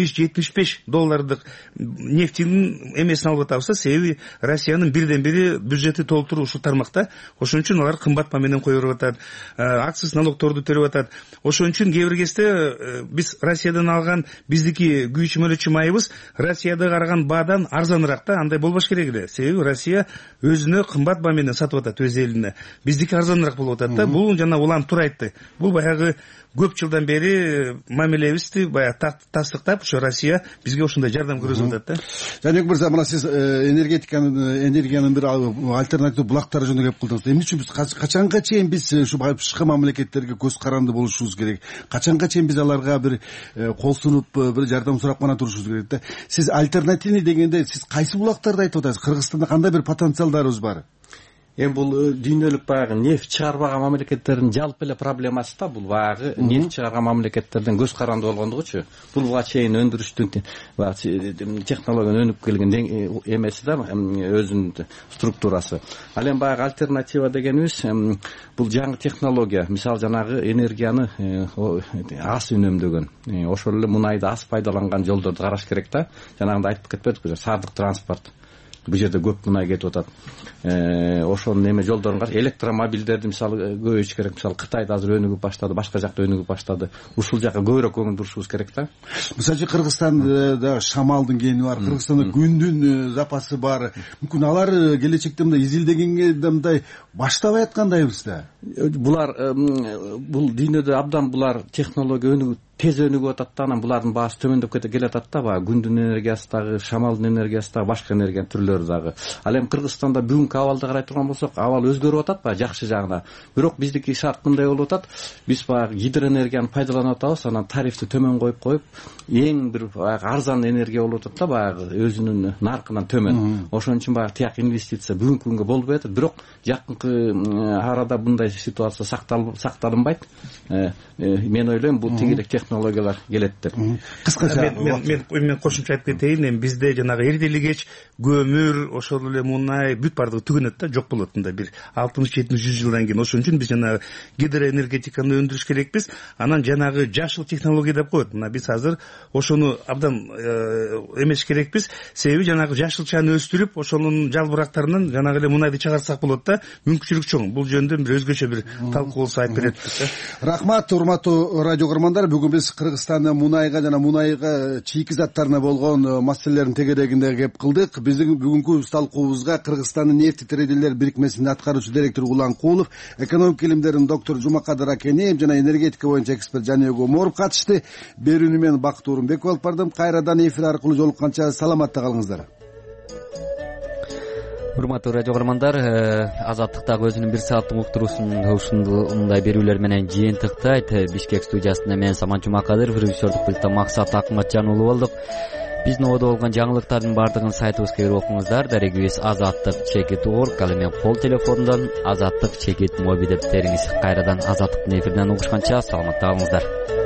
$70-75 нефтинин эмесин алып атабыз. Себеби Россиянын бирден бири бюджети толтуруу ушул тармакта. Ошон үчүн алар кымбат менен коюп атат. Акциз налогторду төлөп атат. Ошон үчүн кээ бир кезде биз Россиядан алган биздики күйүүчү мөлөчү майыбыз Россияда караган баадан арзаныраак да, андай болбош керек эле. Себеби Россия өзүнө кымбат баа менен сатып атат өз элине. Биздики арзаныраак болуп атат да. Бул жана Улан туура айтты. Бул баягы көп жылдан бери мамилебизди баягы тастыктап, ошо Россия бизге ошондой жардам көрсөтүп атат да. Жаныбек мырза, мына сиз энергиянын бир альтернатив булактары жөнүндө кеп кылдыңыз. Эмне үчүн биз качанга чейин биз ушу башка мамлекеттерге көз каранды болушубуз керек? Качанга чейин биз аларга бир кол сунуп, бир жардам сурап гана турушубуз керек да? Сиз альтернативный дегенде сиз кайсы булактарды айтып атасыз? Кыргызстанда кандай бир потенциалдарыбыз бар? Эми бул дүйнөлүк баягы нефть чыгарбаган мамлекеттердин жалпы эле проблемасы да, бул баягы нефть чыгарган мамлекеттерден көз каранды болгондугучу. Бул буга чейин өндүрүштүн технологияны өнүп келген эмеси да, өзүнүн структурасы. Ал эми баягы альтернатива дегенибиз бул жаңы технология. Мисалы жанагы энергияны аз үнөмдөгөн, ошол эле мунайды аз пайдаланган жолдорду караш керек да. Жанагындай айтып кетпедикпи, саардык транспорт. Бул жерде көп мунай кетип атат. Ошонун эме жолдорун караш, электромобилдерди мисалы көбөйтүш керек. Мисалы Кытайда азыр өнүгүп баштады, башка жакта өнүгүп баштады. Ушул жака көбүрөөк көңүл бурушубуз керек да. Мисалы Кыргызстанда шамалдын кени бар, Кыргызстанда күндүн запасы бар. Мүмкүн алар келечекте мындай изилдегенге мындай баштабай аткандайбыз да. Булар бул дүйнөдө абдан булар технология өнүгүп тез өнүгүп атат да, анан булардын баасы төмөндөп келе атат да, баягы күндүн энергиясы дагы, шамалдын энергиясы дагы, башка энергия түрлөрү дагы. Ал эми Кыргызстанда бүгүнкү абалды карай турган болсок, абал өзгөрүп атат баягы жакшы жагына. Бирок биздики шарт кандай болуп атат? Биз баягы гидроэнергияны пайдаланып атабыз, анан тарифти төмөн коюп, эң бир баягы арзан энергия болуп атат да, баягы өзүнүн наркынан төмөн. Ошон үчүн баягы тияк инвестиция бүгүнкү күнгө болбой атат. Бирок жакынкы арада мындай ситуация сакталынбайт. Мен ойлойм, бул тегерек технологиялар келет деп. Кыскача мен кошумча айтып кетейин, эми бизде жанагы эртели кеч көмүр, ошол эле мунай бүт бардыгы түгөнөт да, жок болот мындай бир 60-70-100 жылдан кийин. Ошон үчүн биз жанагы гидроэнергетиканы өндүрүш керекпиз. Анан жанагы жашыл технология деп коет. Мына биз азыр ошону абдан эмеш керекпиз. Себеби жанагы жашылчаны өстүрүп, ошонун жалбырактарынан жанагы эле мунайды чыгарсак болот да. Мүмкүнчүлүк чоң. Бул жөнүндө бир өзгөчө бир талкуу болсо айтып берет. Рахмат, урматтуу радио көрөрмандар. Бүгүн биз Кыргызстандын мунайга жана мунайга чийки заттарына болгон маселелердин тегерегинде кеп кылдык. Биздин бүгүнкү талкуубузга Кыргызстандын нефти трейдерлер бирикмесинин аткаруучу директору Улан Куулов, экономика илимдеринин доктору Жумакадыр Акенеев жана энергетика боюнча эксперт Жаныбек Оморов катышты. Берүүнү мен Бакыт Урунбеков алып бардым. Кайрадан эфир аркылуу жолукканча саламатта калыңыздар. Урматтуу радио көрөрмандар, Азаттыктагы өзүнүн 1 сааттык уктуруусун ушундай берүүлөр менен жыйынтыктайт. Бишкек студиясында мен Самат Жумакадыр, режиссердук пультта Максат Акматжан уулу болдук. Биздин ободо болгон жаңылыктардын бардыгын сайтыбызга кирип окуңуздар. Дарегибиз azattik.org. Ал эми кол телефондон azattik.mobi деп териңиз. Кайрадан Азаттыктын эфиринен угушканча саламатта калыңыздар.